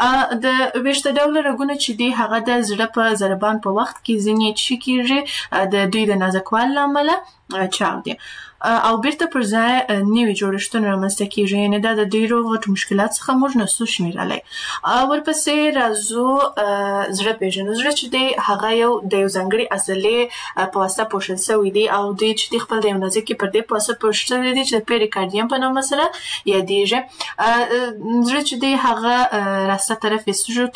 Speaker 1: د ویشته ډوله رګونه چې دي هغه د زړه په ضربان په وخت کې ځینې چې کېږي د دوی د نازکوالي له امله چاودي او بیرته پر ځای نوي جوړښتونه رامنځته کیږي یعنې دا د ډېرو غټو مشکلات څخه موږ نسو شمیرلی ورپسې راځو زړه پیژنو زړه چې دی هغه یو د یو ځانګړي عضلې په واسطه پوښل سوی دی او دوی چې دی خپل د یو نازکې پردې په واسطه پوښل سوی دی چې د پیریکارډیم په نامه سره یادیږي زړه چې دی هغه راسته طرف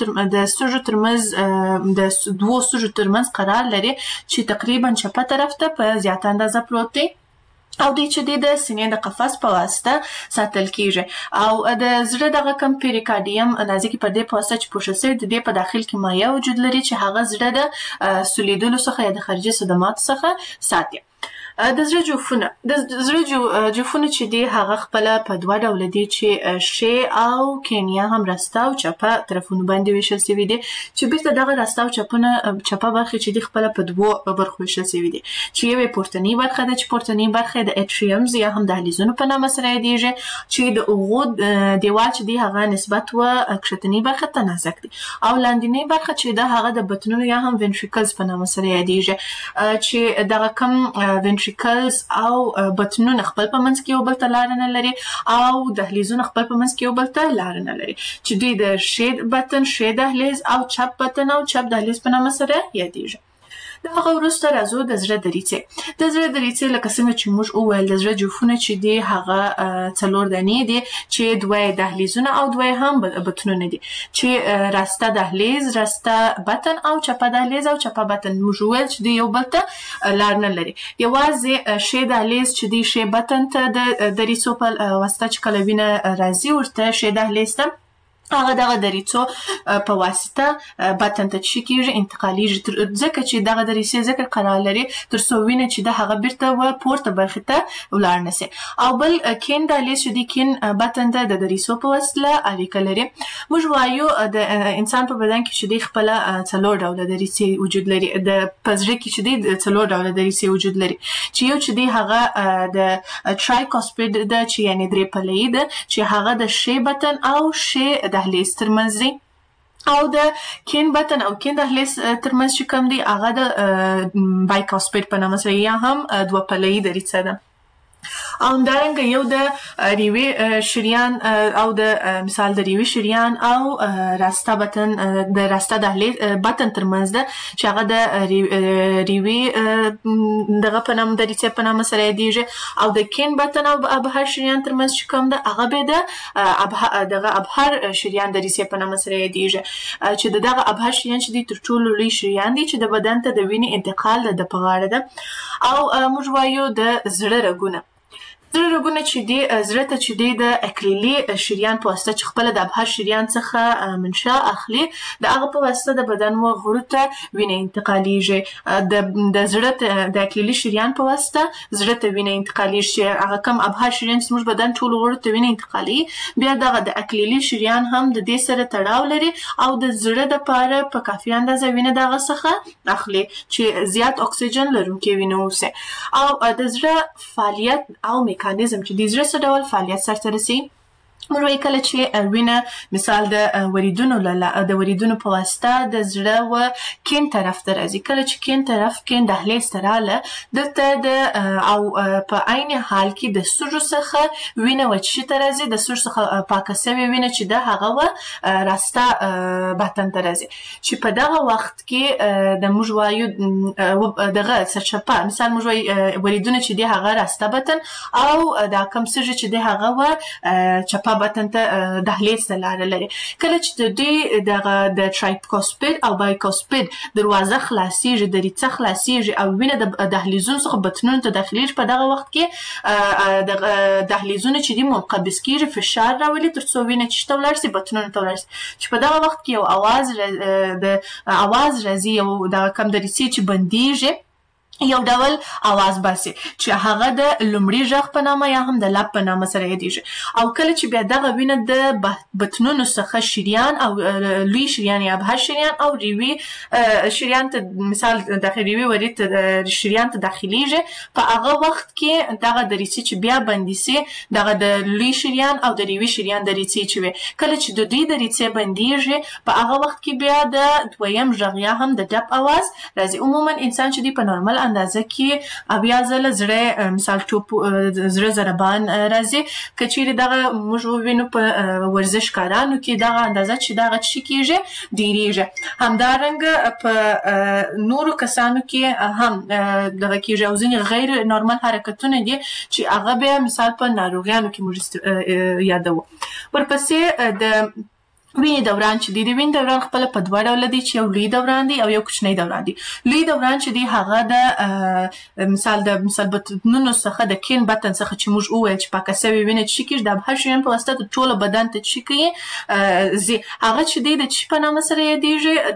Speaker 1: د سږو ترمنځ د دوو سږو ترمنځ قرار لري چې تقریبا چپه طرف ته په زیاته اندازه پروت دی او دوی چې دی د سینې د قفس په واسطه ساتل کیږي او د زړه دغه کم پیریکارډیم نازکې پردې په واسطه چې پوښل سوی د دې په داخل کې مایع وجود لري چې هغه زړه د سولیدلو څخه یا د خارجي صدماتو څخه ساتي د زړه جوفونه د زړه جوفونه چې دی هغه خپل په دوه ډوله دي چې شی او کینیا هم راسته او چپه طرفونو باندې ویشل سوي دي چې بیرته دغه راسته او چپونه چپه برخه چې دی خپل په دوه برخو ویشل سوي دي چې یوه پورتنی برخه ده چې پورتنی برخه د اټریومز یا هم دهلیزونو په نامه سره یادیږي چې د هغو دیوال چې دی هغه نسبت و کښتنی برخه ته نازک دي او لاندنی برخه چې ده هغه د بطنونو یا هم وینټریکلز په نامه سره یادیږي چې دغه کم وینټریکلز او بطنونه خپل په منځ کې یو بل ته لار نه لري او دهلیزونه خپل په منځ کې یو بل ته لار نه لري چې دوی د شی بطن شی دهلیز او چپ بطن او چپ دهلیز په نامه سره یادیږي د هغه وروسته راځو د زړه د ریڅې د زړه د ریڅې لکه څنګه چې موږ وویل د زړه جوفونه چې دي هغه څلور دانې دي چې دوه دهلیزونه او دوه هم بطنونه دي چې راسته دهلیز راسته بطن او چپه دهلیز او چپه بطن موږ وویل چې دوی یو بل ته لار نه لري یوازې شی دهلیز چې دی شی بطن ته د ریڅو په واسطه چې کله وینه راځي ورته شی دهلیز ته هغه دغه د ریڅو په واسطه بطن ته چې کېږي انتقالیږي ځکه چې دغه د ریڅې ذکر قرار لري تر څو وینه چې د هغه بیرته و پورته برخې ته ولاړ نه سي او بل کین دهلیز چې دی کین بطن ته د ریڅو په وسیله اړیکه لري موږ وایو د انسان په بدن کې چې دی خپل څلور ډوله د ریڅې وجود لري د پزړه کې چې دی څلور ډوله د ریڅې وجود لري چې یو چې دی هغه د ټرایکوسپید ده چې یعنی درې پلهیي ده چې هغه د شی بطن او شی دهلیز ترمنځ دی او د کین بطن او کین دهلیز ترمنځ چې کوم دی هغه د بایکوسپید په نامه سره یا هم دوه پلهیي د ریڅه ده او همدارنګه یو د ریوي شریان او د مثال د ریوي شریان او راسته بطن د راسته دهلیز بطن ترمنځ ده چې هغه د ریوي دغه په نامه د ریڅې په نامه سره یادېږي او د کین بطن او ابهار شریان ترمنځ چې کوم ده هغه به د دغه ابهار شریان د ریڅې په نامه سره یادېږي چې د دغه ابهار شریان چې دی تر ټولو لوی شریان دی چې د بدن ته د وینې انتقال د په غاړه ده او موږ وایو د زړه رګونه زړه رګونه چې دی زړه ته چې دی د اکلیلي شریان په واسطه چې خپله د ابهار شریان څخه منشا اخلي د هغه په واسطه د بدن و غړو ته وینه انتقالیږي د د زړه د اکلیلي شریان په واسطه زړه ته وینه انتقالیږي چې هغه کم ابهار شریان چې موږ بدن ټولو غړو ته وینه انتقالي بیا دغه د اکلیلي شریان هم د دې سره تړاو لري او د زړه دپاره په کافي اندازه وینه د هغه څخه اخلي چې زیات اکسیجن لرونکې وینه اوسي او د زړه فعالیت او میکانیزم چې د زړه څه ډول فعالیت سرته رسوي موږ وایو کله چې وینه مثال د وریدونو د وریدونو په واسطه د زړه و کیڼ طرف ته راځي کله چې کیڼ طرف کیڼ دهلیز ته راغله دلته د او په عین حال کې د سږو څخه وینه وچشي ته راځي د سږو څخه پاکه سوې وینه چې ده هغه و راسته بطن ته راځي چې په دغه وخت کې د موږ وایو دغه سرچپه مثال موږ وایو وریدونه چې دی هغه راسته بطن او دا کم سږي چې دی هغه و چپه بطن ته دهلیز ته لاره لري کله چې د دې دغه د ټرایکوسپید او بایکوسپید دروازه خلاصیږي د ریڅه خلاصیږي او وینه د دهلیزونو څخه بطنونو ته داخلیږي په دغه وخت کې د دهلیزونه چې دي منقبض کیږي فشار راولي تر څو وینه چې ته ولاړ سي بطنونو ته ولاړ سي چې په دغه وخت کې یو اواز د اواز راځي یو دغه کم د ریڅې چې بندیږي یو ډول आवाज باسي چې هغه د لومړي غږ په نامه یا هم د لب په نامه سره یادېږي او کله چې بیا دغه وینه د بطنونو څخه شریان او لوی شریان یا ابهار شریان او ریوي شریان ته مثال د ریوي ورید ته شریان ته داخليږي په هغه وخت کې دغه د ریڅې چې بیا بندي سي دغه د لوی شریان او د ریوي شریان د ریڅې چې وي کله چې د دوی د ریڅې بنديږي په هغه وخت کې بیا د دویم غږ یا هم د ډب आवाज راځي عموما انسان چې دی په نورمال اندازه کې بیا ځله زړه مثال ټوپ زړه ضربان راځي کچېرې دغه موږ ووینو په ورزش کارانو کې دغه اندازه چې دغه څه کېږي ډېرېږي همدارنګه په نورو کسانو کې هم دغه کېږي او ځینې غیر نورمال حرکتونه دي چې هغه بیا مثال په ناروغیانو کې موږ یادوو ورپسې د وینې دوران چې دی د وینې دوران خپله په دوه ډوله دی چې یو لوی دوران دی او یو کوچنی دوران دی لوی دوران چې دی هغه د مثال د مثال بطنونو څخه د کیڼ بطن څخه چې موږ وویل چې پاکه سوې وینه چې کېږي د ابهار شریان په واسطه د ټوله بدن ته چې کوي ځي هغه چې دی د چې په نامه سره یادېږي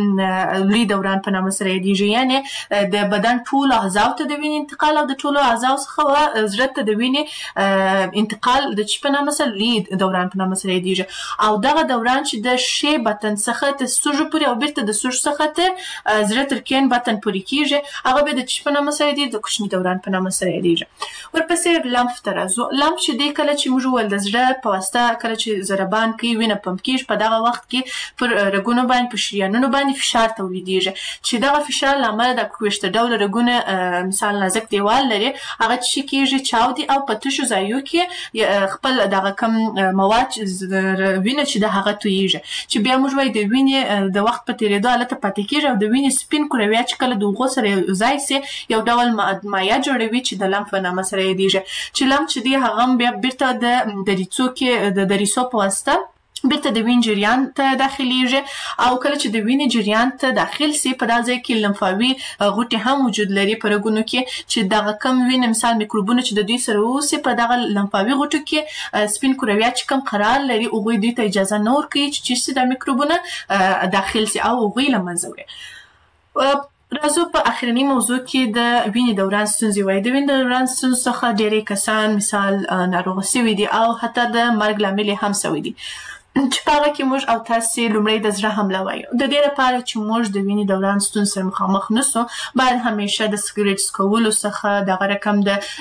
Speaker 1: د لوی دوران په نامه سره یادېږي یعنې د بدن ټولو اعضاو ته د وینې انتقال او د ټولو اعضاو څخه زړه ته د وینې انتقال د چې په نامه سره لوی دوران په نامه سره یادېږي او دغه دوران چې د ش بطن څخه تر سږو پورې او بیرته د سږو څخه تر زړه تر کیڼ بطن پورې کېږي هغه بیا د چې په نامه سره یادېږي د کوچني دوران په نامه سره یادېږي ورپسې لمف ته راځو لمف چې دی کله چې موږ وویل د زړه په واسطه کله چې ضربان کوي وینه پمپ کېږي په دغه وخت کې پر رګونو باندې په شریانونو باندې فشار تولیدېږي چې دغه فشار له امله د کویشته ډوله رګونه مثال نازک دیوال لري هغه چې کېږي چاودي او په تشو ځایو کې خپل دغه کم مواد وینه چې د هغه تویږي چې بیا موږ وایو د وینې د وخت په تېرېدو هلته پاتې کېږي او د وینې سپین کرویات چې کله د اوغو سره یو ځای سي یو ډول مایع جوړوي چې د لمف په نامه سره یادېږي چې لمف چې دی هغه هم بیا بیرته د ریڅو کې د ریڅو په واسطه بیرته د وینې جریان ته داخلیږي او کله چې د وینې جریان ته داخل سي په دا ځای کې لمفاوي غوټې هم وجود لري په رګونو کې چې دغه کم وینې مثال میکروبونه چې د دوی سره اوسي په دغه لمفاوي غوټو کې سپین کرویات چې کم قرار لري هغوی دوی ته اجازه نه ورکوي چې چیرې سي دا میکروبونه داخل سي او هغوی له منځه وړي راځو په اخرني موضوع کې د وینې دوران ستونزې وایي د وینې دوران ستونزو څخه ډېری کسان مثال ناروغه سوي دي او حتی د مرګ لامل یې هم سوي دي چې په هغه کې موږ او تاسې لومړی د زړه حمله وایو د دې لپاره چې موږ د وینې دوران ستونزې سره مخامخ نسو باید همیشه د سګرټ څکولو څخه دغه رقم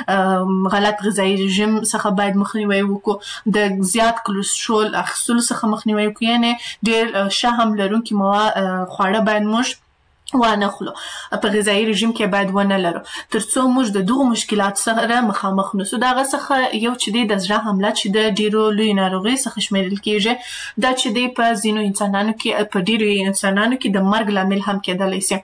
Speaker 1: د غلط غذایي رژیم څخه باید مخنیوی وکړو د زیات کلسترول اخیستلو څخه مخنیوی وکړو یعنې ډېر شحم لرونکي مواد خواړه باید موږ وانه خلو په غذایی رژیم کې باید ونه لرو ترڅو موږ د دغو مشکلات سره مخامخ نشو. دغه څخه یو چې دی د زړه حمله چې د ډیرو لوی ناروغي څخه شمیرل کیږي دا چې دی په ځینو انسانانو کې په ډیرو انسانانو کې د مرګ لامل هم کېدلی شي.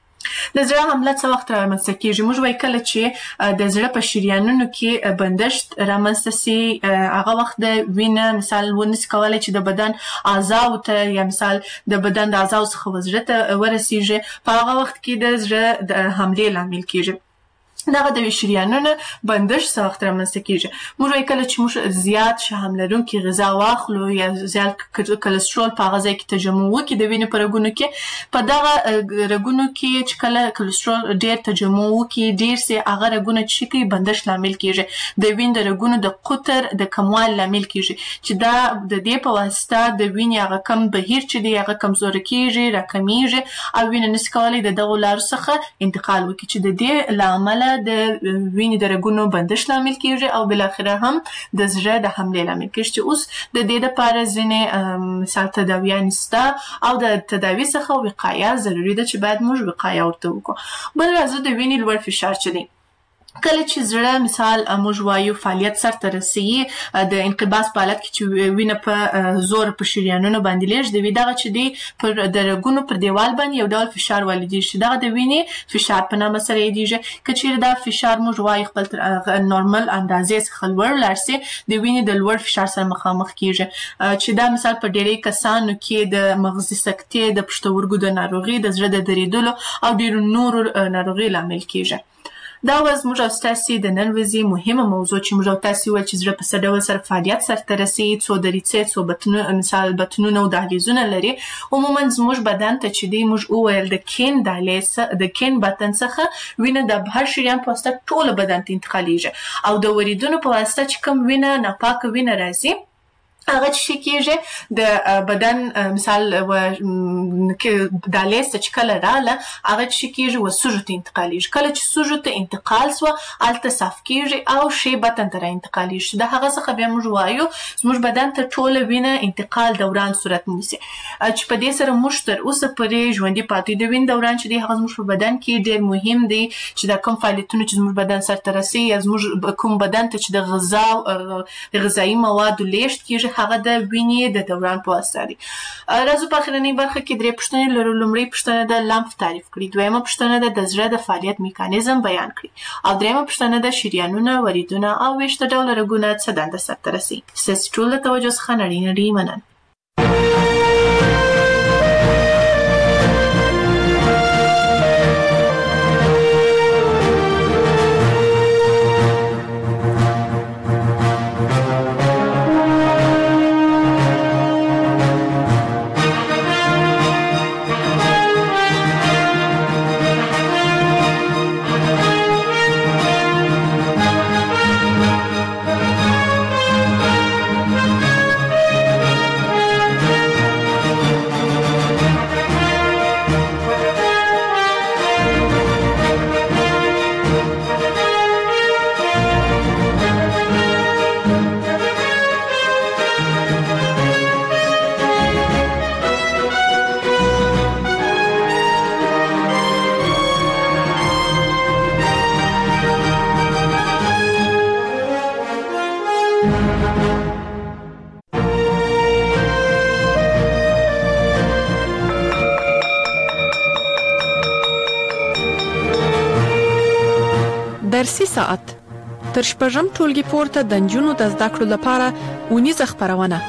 Speaker 1: د زړه حمله څه وخت رامنځته کیږي؟ موږ وایي کله چې د زړه په شریانونو کې بندښت رامنځته سي هغه وخت د وینه مثال ونسي کولی چې د بدن اعضاو ته یا مثال د بدن د اعضاو څخه زړه ته ورسیږي په هغه وخت کې د زړه د حملې لامل کیږي. دغه د شریانونو بندښت څه وخت رامنځته کیږي؟ موږ وایي کله چې موږ زیات شحم لرونکي غذا واخلو یا زیات کلسترول په هغه ځای کې تجمع وکړي د وینې په رګونو کې په دغه رګونو کې چې کله کلسترول ډېر تجمع وکړي ډېر سي هغه رګونه چې کوي بندښت لامل کیږي د وینې د رګونو د قطر د کموالي لامل کیږي چې دا د دې په واسطه د وینې هغه کم بهیر چې دی هغه کمزوری کیږي راکمیږي او وینه نشي کولی د دغو لارو څخه انتقال وکړي چې د دې له امله د وینې د رګونو بندښت لامل کیږي او بالاخره هم د زړه د حملې لامل کیږي چې اوس د دې لپاره ځینې مثال تداویان شته او د تداوي څخه وقایه ضروري ده چې باید موږ وقایه ورته وکړو. بل راځو د وینې لوړ فشار چې دی کله چې زړه مثال موږ وایو فعالیت سرته رسوي د انقباض په حالت کې چې وینه په زور په شریانونو باندې لیږدوي دغه چې دی پر د رګونو پر دیوال باندې یو ډول فشار والیدېږي چې دغه د وینې فشار په نامه سره یادېږي. که چیرې دا فشار موږ وایو خپل تر نورمال اندازې څخه لوړ لاړ سي د وینې د لوړ فشار سره مخامخ کیږي چې دا مثال په ډېری کسانو کې د مغزي سکتې د پښتورګو د ناروغي د زړه د دریدلو او ډېرو نورو ناروغي لامل کیږي. دا وز موږ او ستاسې د نن ورځې مهمه موضوع چې موږ او تاسې وویل چې زړه په څه ډول سره فعالیت سرته رسوي څو دریڅې څو بطنونه مثال بطنونه او دهلیزونه لري. عموما زموږ بدن ته چې دی موږ وویل د کین دهلیز د کین بطن څخه وینه د هر شریان په واسطه ټوله بدن ته انتقالیږي او د وریدونو په واسطه چې کوم وینه ناپاکه وینه راځي هغه چې کېږي د بدن مثال دهلیز ته چې کله راغله هغه چې کېږي و سږو ته انتقالیږي. کله چې سږو ته انتقال سوه هلته صاف کېږي او شی بطن ته را انتقالیږي. د هغه څخه بیا موږ وایو زموږ بدن ته ټوله وینه انتقال دوران صورت نیسي چې په دې سره موږ تر اوسه پورې ژوندي پاتې د وینې دوران چې دی هغه زموږ په بدن کې ډېر مهم دی چې دا کوم فعالیتونه چې زموږ بدن سرته رسوي یا زموږ کوم بدن ته چې د غذا د غذایي موادو لیږد کېږي هغه د وینې د دوران په واسطه دی. راځو په اخرنۍ برخه کې درې پوښتنې لرو. لومړۍ پوښتنه ده لمف تعریف کړي، دویمه پوښتنه ده د زړه د فعالیت میکانیزم بیان کړي او دریمه پوښتنه ده شریانونه وریدونه او ویشته ډوله رګونه څه دنده سرته رسوي. ستاسې ټول د توجه څخه نړۍ نړۍ مننه.
Speaker 2: درسي ساعت تر شپږم ټولګي پورته د نجونو د زده کړو لپاره اونیزه خپرونه.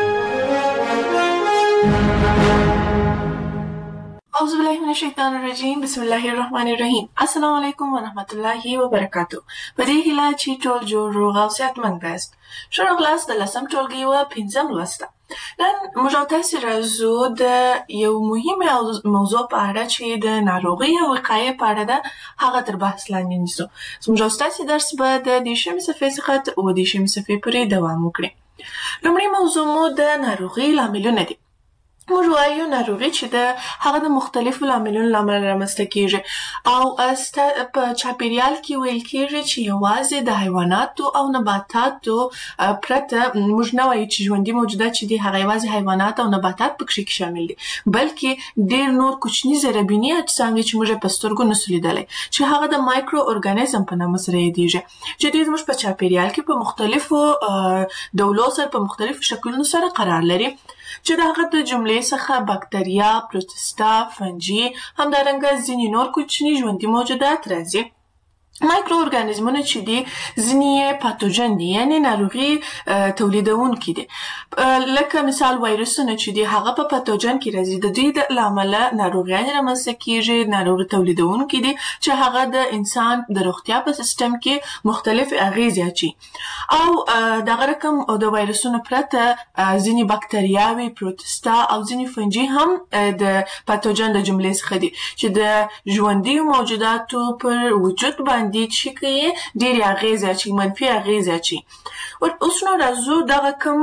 Speaker 1: اعوذ بالله من الشیطان الرجیم بسم الله الرحمن الرحیم. السلام علیکم ورحمت الله وبرکاتو. په دې هیله چې ټول جوړ روغ او صحتمند یاست. ښه راغلاست د لسم ټولګي یوه پنځم لوسته. نن موږ او تاسې راځو د یو مهمه موضوع په اړه چې د ناروغۍ او وقایې په اړه ده هغه تر بحث لاندې نیسو. زموږ او ستاسې درس به د دېرشمې صفحې څخه تر اووه دېرشمې صفحې پورې دوام وکړي. لومړی موضوع مو د ناروغۍ لاملونه دي. موږ وایو ناروغي چې د هغه د مختلفو لاملونو له امله رامنځته کیږي او په چاپیریال کې ویل کیږي چې یوازې د حیواناتو او نباتاتو پرته موږ نه وایو چې ژوندي موجودات چې دي هغه یوازې حیوانات او نباتات پکې شامل دي، بلکې ډېر نور کوچني ضربیني اجسام چې موږ په سترګو نسو لیدلی چې هغه د مایکرو ارګانیزم په نامه سره یادیږي چې دوی زموږ په چاپیریال کې په مختلفو ډولو سره په مختلفو شکلونو سره قرار لري چې د هغه د جملې څخه باکتریا، پروتستا، فنجي همدارنګه ځینې نور کوچني ژوندي موجودات راځي. مایکرو ارګانیزمونه چې دي ځینې یې پاتوجن دي، یعنې ناروغي تولیدونکي دي، لکه مثال وایرسونه چې دي هغه په پاتوجن کې راځي، د دوی له امله ناروغیانې رامنځته کیږي، ناروغي تولیدونکي دي چې هغه د انسان د روغتیا په سیستم کې مختلف اغیزې اچي. او دغه رقم د وایرسونو پرته ځینې باکتریاوې، پروتستا او ځینې فنجي هم د پاتوجن د جملې څخه دي چې د ژوندي موجوداتو پر وجود باندې دي چې کوي ډېرې اغیزې اچي، منفي اغیزې اچي. اوس نو راځو دغه کوم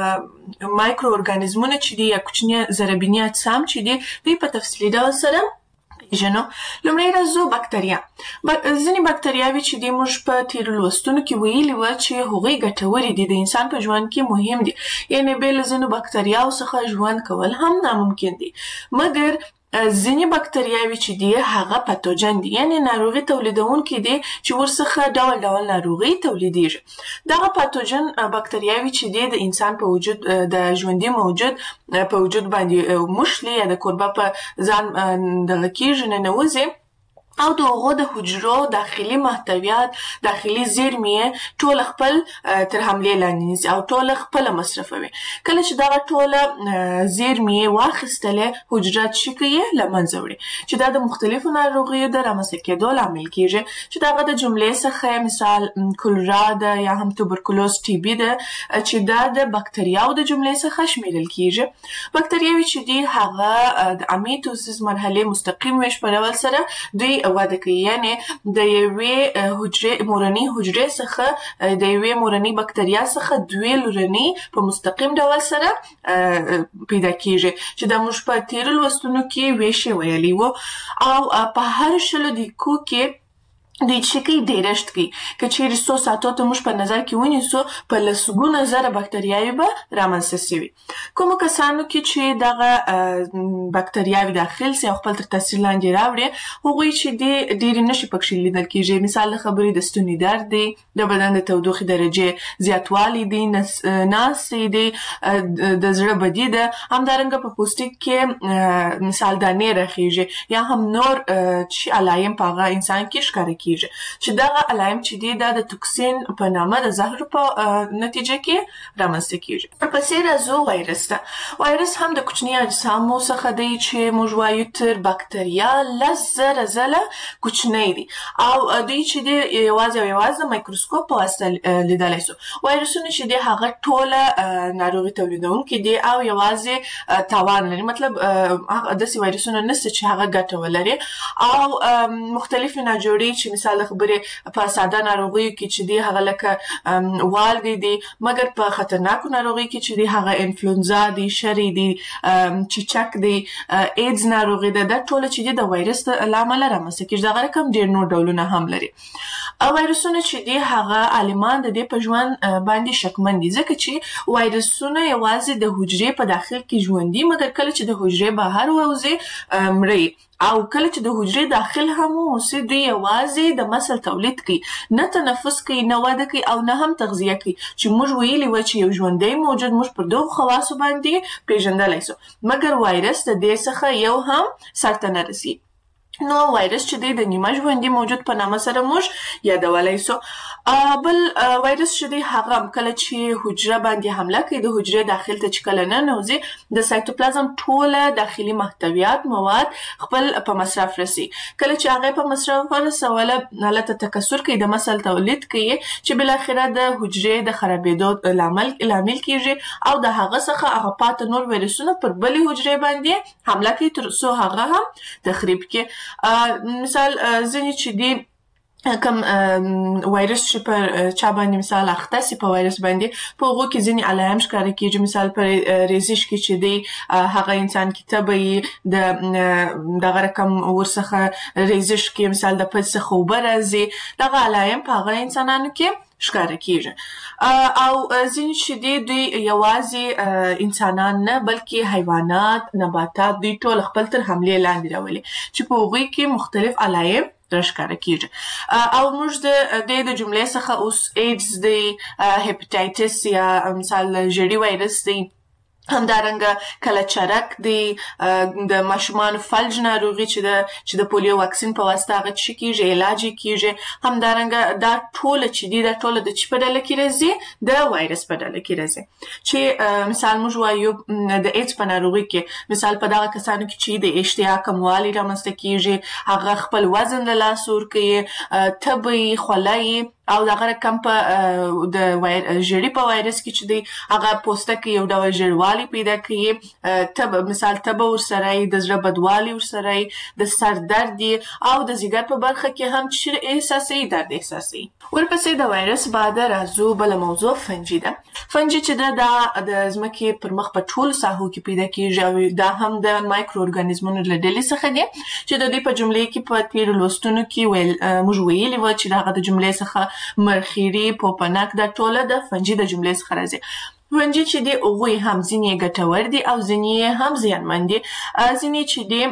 Speaker 1: مایکرو ارګانیزمونه چې دي یا کوچني ضربیني اجسام چې دي دوی په تفصیلي ډول سره پیژنو. لومړی راځو باکتریا. ځینې باکتریاوې چې دي موږ په تېرو لوستونو کې ویلي وو چې هغوی ګټورې دي، د انسان په ژوند کې مهم دي، یعنې بې له ځینو باکتریاوو څخه ژوند کول هم ناممکن دي، مګر ځینې باکتریاوې چې دي هغه پاتوجن دي، یعنې ناروغي تولیدونکي دي چې ورڅخه ډول ډول ناروغي تولیدیږي. دغه پاتوجن باکتریاوې چې دي د انسان په وجود د ژوندي موجود په وجود باندې مشلي یا د کوربه په ځان دغه کیږي ننوځي او د هغو د حجرو داخلي محتویات، داخلي زیرمې ټول خپل تر حملې لاندې نیسي او ټول خپله مصرفوي. کله چې دغه ټوله زیرمې واخیستلې حجره چې کوي له منځه وړي چې دا د مختلفو ناروغیو د رامنځته کېدو لامل کیږي چې دغه د جملې څخه مثال کولرا ده یا هم توبرکلوز ټي بي ده چې دا د باکتریاو د جملې څخه شمیرل کیږي. باکتریاوې چې دي هغه د امیټوسیس مرحلې مستقیم ویش په ډول سره دوی وده کوي، یعنې د یوې حجرې مورنۍ حجرې څخه د یوې مورنۍ باکتریا څخه دوې لورنۍ په مستقیم ډول سره پیدا کیږي چې دا موږ په تېرو لوستونو کې ویشې ویلي وو. او په هر شلو دقیقو کې دوی چې کوي ډېرښت کوي. که چیرې څو ساعتو ته موږ په نظر کې ونیسو په لسګونه زره باکتریاوې به رامنځته سوي. کومو کسانو کې چې دغه باکتریاوې داخل سي او خپل تر تاثیر لاندې راوړي هغوی چې دي ډېرې نښې پکښې لیدل کیږي، مثال د خبرې د ستوني درد دی، د بدن د تودوخې درجې زیاتوالی دی، ناستې دی، د زړه بدي ده، همدارنګه په پوستکي کې مثال دانې راخیږي یا هم نور چې علایم په هغه انسان کې ښکاره کیږي چې دغه علایم چې دي دا د توکسین په نامه د زهر په نتیجه کې رامنځته کیږي. ورپسې راځو وایرس ته. وایرس هم د کوچني اجسامو څخه دی چې موږ وایو تر باکتریا لس زره ځله کوچنی دي او دوی چې دي یوازې او یوازې د مایکروسکوپ په واسطه لیدلی سو. وایرسونه چې دي هغه ټوله ناروغي تولیدونکي دي او یوازې تاوان لري، مطلب داسې وایرسونه نشته چې هغه ګټه ولري او مختلفې ناجوړې چې مثال د خبرې په ساده ناروغیو کې چې دي هغه لکه والګې دي، مګر په خطرناکو ناروغیو کې چې دي هغه انفلونزا دي، شری دي، چیچک دي، ایډز ناروغي ده، دا ټوله چې دي د وایرس له امله رامنځته کېږي. دغه رقم ډېر نور ډولونه هم لري. وایرسونه چې دي هغه عالمان د دې په ژوند باندې شکمن دي ځکه چې وایرسونه یوازې د حجرې په داخل کې ژوند دي، مګر کله چې د حجرې بهر ووځي مړه او کله چې د حجرې داخل هم اوسي دوی یوازې د مسل تولید کوي، نه تنفس کوي، نه وده کوي او نه هم تغذیه کوي چې موږ ویلي وو چې یو ژوندی موجود موږ پر دغو خواصو باندې پیژندلی سو، مګر وایرس د دې څخه یو هم سرته نه رسي. نو وایرس چې دی د نیمه ژوندي موجود په نامه سره موږ یادولی سو. بل وایرس چې دی هغه کله چې حجره باندې حمله کوي د حجرې داخل ته چې کله ننوځي د سایتوپلازم ټوله داخلي محتویات مواد خپل په مصرف رسي. کله چې هغه په مصرف ورسوله هلته تکثر کوي، د مسل تولید کوي چې بالاخره د حجرې د خرابېدو لامل کیږي او د هغه څخه هغه پاته نور ویروسونه پر بلې حجرې باندې حمله کوي تر څو هغه هم تخریب کړي. مثال ځینې چې دي کم وایرس چې په چا باندې مثال اخته سي په وایرس باندې په هغو کې ځینې علایم ښکاره کېږي. مثال په ریزش کې چې دی هغه انسان کې تبه د دغه رقم ورڅخه ریزش کې مثال د پد څخه اوبه راځي، دغه علایم په هغه انسانانو کې ښکاره کېږي. او ځینې چې دی دوی یوازې انسانان نه بلکې حیوانات، نباتات دوی ټول خپل تر حملې لاندې راولي چې په هغوی کې مختلف علایم راښکاره کېږي. او موږ د دې د جملې څخه اوس ایډز دی، هپاټایټس یا مثال ژیړي وایرس دی، همدارنګه کله چرک دی، د ماشومانو فلج ناروغي چې د چې د پولیو واکسین په واسطه هغه څه کېږي علاج یې کېږي. همدارنګه دا ټوله چې دي دا ټوله د چې په ډله کې راځي د وایرس په ډله کې راځي چې مثال موږ وایو د ایډز په ناروغي کې مثال په دغه کسانو کې چې د اشتها کموالی رامنځته کېږي، هغه خپل وزن له لاسه ورکوي، تبه، خوله او دغه رقم په د ژیړي په وایرس کې چې دی هغه پوستکی یو ډول ژیړوالی پیدا کوي، تبه مثال تبه ورسره د زړه بدوالی ورسره د سر درد او د ځیګر په برخه کې هم چې احساسوي درد احساسوي. ورپسې د وایرس بعد راځو بله موضوع فنجي ده. فنجي چې ده دا د ځمکې پر مخ په ټولو ساحو کې پیدا کېږي او دا هم د مایکرو ارګانیزمونو له ډلې څخه دي چې د دوی په جملې کې په تېرو لوستونو کې ویل موږ ویلي وو چې دغه د جملې څخه مرخیړي، پوپنک دا ټوله د فنجي د جملې څخه راځي. فنجي چې دي هغوی هم ځینې ګټور دي او ځینې هم زیانمن دي. ځینې چې دي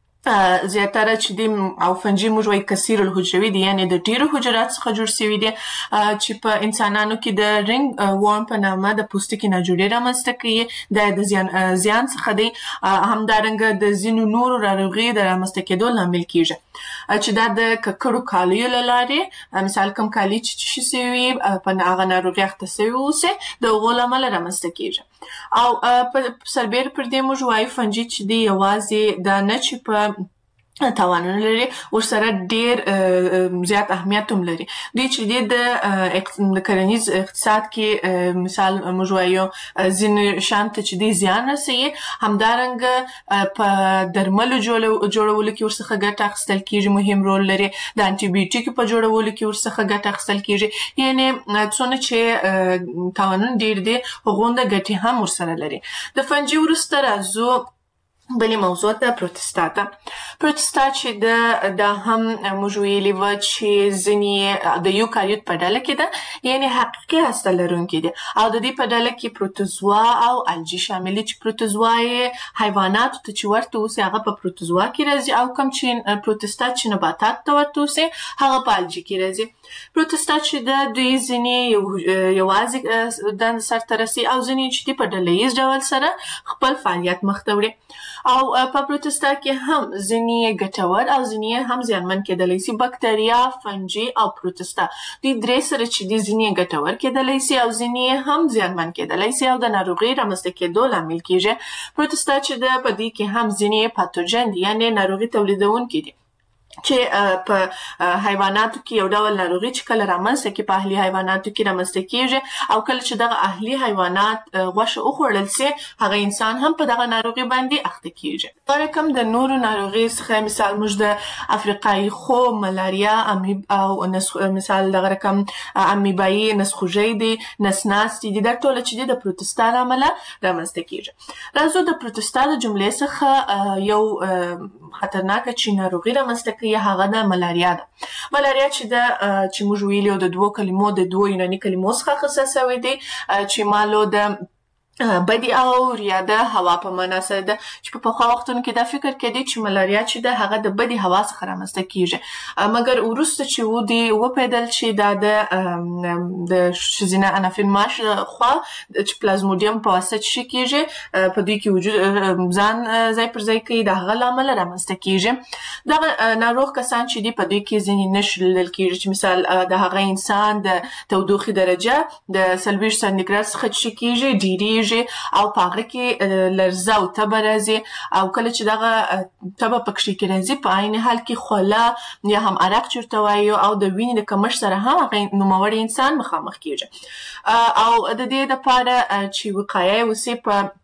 Speaker 1: زیاتره چې دي او فنجي موږ وایي کثیر الحجروي دي، یعنې د ډېرو حجرات څخه جوړ شوي دي چې په انسانانو کې د رنګ ورم په نامه د پوستکي ناجوړي رامنځته کوي، دا د زیان زیان څخه دی. همدارنګه د ځینو نورو ناروغیو د رامنځته کېدو لامل کېږي چې دا د ککړو کالیو له لارې مثال کوم کالي چې څه شوي وي په هغه ناروغي اخته شوي اوسي د هغو له امله رامنځته کېږي. او په سربیره پر دې موږ وایو فنجي چې دی یوازې دا نه چې په توانونه لري، ورسره ډیر زیات اهمیت هم لري. دوی چې دی د کرنیز اقتصاد کې مثال موږ وایو ځینې شیانو ته چې دی زیان رسوي، همدارنګه په درملو جوړولو کې ورڅخه ګټه اخیستل کېږي، مهم رول لري. د انټي بیوټیکو په جوړولو کې ورڅخه ګټه اخیستل کېږي، یعنې څونه چې توانونه ډیر دي هغومره ګټې هم ورسره لري. د فنجي وروسته راځو بلې موضوع ده پروتستا. پروتستا چې ده دا هم موږ ویلي وه چې ځینې د یوکاریوت په ډله کې ده، یعنې حقیقي هسته لرونکي دي او د دې په ډله کې پروتوزوا او الجي شامل دي چې پروتوزوا یې حیواناتو ته چې ورته اوسي هغه په پروتوزوا کې راځي او کوم چې پروتستا چې نباتاتو ته ورته اوسي هغه په الجي کې راځي. پروتستا چې ده دوی ځینې یوازې دنده سرته رسي او ځینې چې دي په ډله ییز ډول سره خپل فعالیت مخته وړي. او په پروتستا کې هم ځینې ګټور او ځینې هم زیانمن کېدلی سي. بکتریا، فنجي او پروتستا دوی درې سره چې دي ځینې ګټور کېدلی سي او ځینې هم زیانمن کېدلی سي او د ناروغۍ رامنځته کېدو لامل کېږي. پروتستا چې ده په دې کې هم ځینې پاتوجن دي، یعنې ناروغي تولیدونکي دي چې په حیواناتو کې یو ډول ناروغي چې کله رامنځته کېږي په اهلي حیواناتو کې رامنځته کېږي او کله چې دغه اهلي حیوانات غوښه وخوړل سي هغه انسان هم په دغه ناروغي باندې اخته کېږي. دا رقم د نورو ناروغیو څخه مثال موږ د افریقایي خوب، ملاریا او مثال دغه رقم امیبایي نسخوږی دی، نسناستي دي، دا ټوله چې دي د پروتستا له امله رامنځته کېږي. راځو د پروتستا د جملې څخه یو خطرناکه چې ناروغي رامنځته کوي هغه د ملاریا ده. ملاریا چې ده چې موږ ویلي د دوو کلمو د دوو یوناني کلمو څخه اخیستل شوی دی چې مالو د بدی او ریا ده هوا په معنا سره ده چې په پخوا وختونو کې دا فکر کېدی چې ملاریا چې ده هغه د بدی هوا څخه رامنځته کېږي، مګر وروسته چې ودي وپیدل چې دا د د ښځینه انافین ماش خوا چې پلازموډیم په واسطه چې کېږي په دوی کې وجود ځان ځای پر ځای کوي، د هغه له امله رامنځته کېږي. دغه ناروغ کسان چې دي په دوی کې ځینې نښې لیدل کېږي چې مثال د هغه انسان د تودوخې درجه د څلوېښت سانتي ګراد څخه چې کېږي ډېرېږي او په هغه کې لرزه او تبه راځي او کله چې دغه تبه په کښې کې راځي په عین حال کې خوله یا هم عرق چې ورته وایو او د وینې د کمښت سره هم هغه نوموړی انسان مخامخ کېږي. او د دې دپاره چې وقایه یې وسي په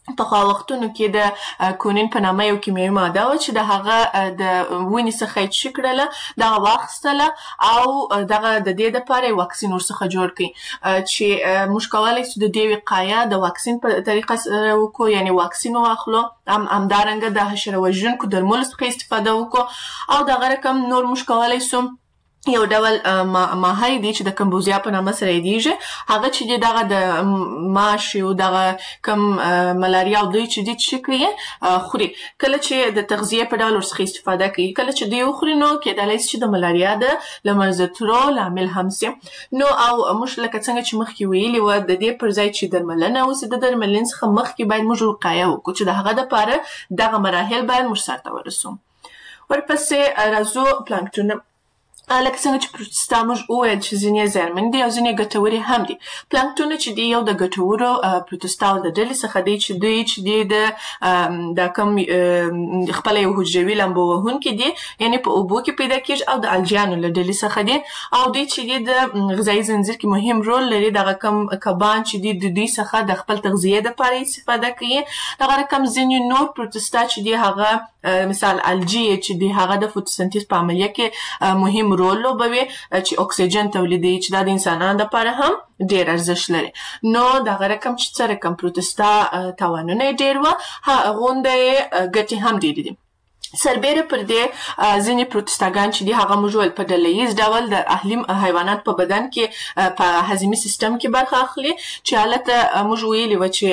Speaker 1: پخوا وختونو کې د کونین په نامه یو کیمیاوي ماده وه چې د هغه د ونې څخه یې چی کړله، دغه واخیستله او دغه د دې دپاره یې واکسین ورڅخه جوړ کړي چې موږ کولی سو د دې وقایه د واکسین په طریقه سره وکړو، یعنې واکسین واخلو. هم همدارنګه د حشره وژونکو درملو څخه استفاده وکړو او دغه رقم نور موږ کولی سو یو ډول ماهی دی چې د کمبوزیا په نامه سره یادیږي، هغه چې دی دغه د ماش او دغه کم ملاریا او دوی چې دی چې کوي خوري. کله چې د تغذیه په ډول ورڅخه استفاده کوي، کله چې دوی وخوري نو کېدلی شي چې د ملاریا د له منځه تلو لامل هم سي. نو او موږ لکه څنګه چې مخکې ویلي وه، د دې پر ځای چې درملنه وسي، د درملنې څخه مخکې باید موږ وقایه وکړو چې د هغه دپاره دغه مراحل باید موږ سرته ورسو. ورپسې راځو پلانکټون. لکه څنګه چې پروتستا موږ وویل چې ځینې زیانمن دي او ځینې ګټورې هم دي. پلانکټونه چې دي یو د ګټورو پروتستاو د ډلې څخه دی چې دوی چې دي د د کوم خپله یو حجروي لامبو وهونکي دي، یعنې په اوبو کې پیدا کېږي او د الجیانو له ډلې څخه دي، او دوی چې دي د غذایي زنځیر کې مهم رول لري. دغه کم کبان چې دي د دوی څخه د خپل تغذیې دپاره استفاده کوي. دغه رقم ځینې نور پروتستا چې دي هغه مثال الجی چې دی هغه د فوتوسنتیز په عملیه کې مهم رول لوبوي چې اکسیجن تولیدوي، چې دا د انسانانو دپاره هم ډېر ارزښت لري. نو دغه رقم چې څه رقم پروتستا تاوانونه یې ډېر وه، هغونده یې ګټې هم ډېرې دي. سربیره پر دې ځینې پروتستاګان چې دي هغه موږ ویل په ډله ییز ډول د اهلي حیوانات په بدن کې په هضمي سیستم کې برخه اخلي، چې هلته موږ ویلي وه چې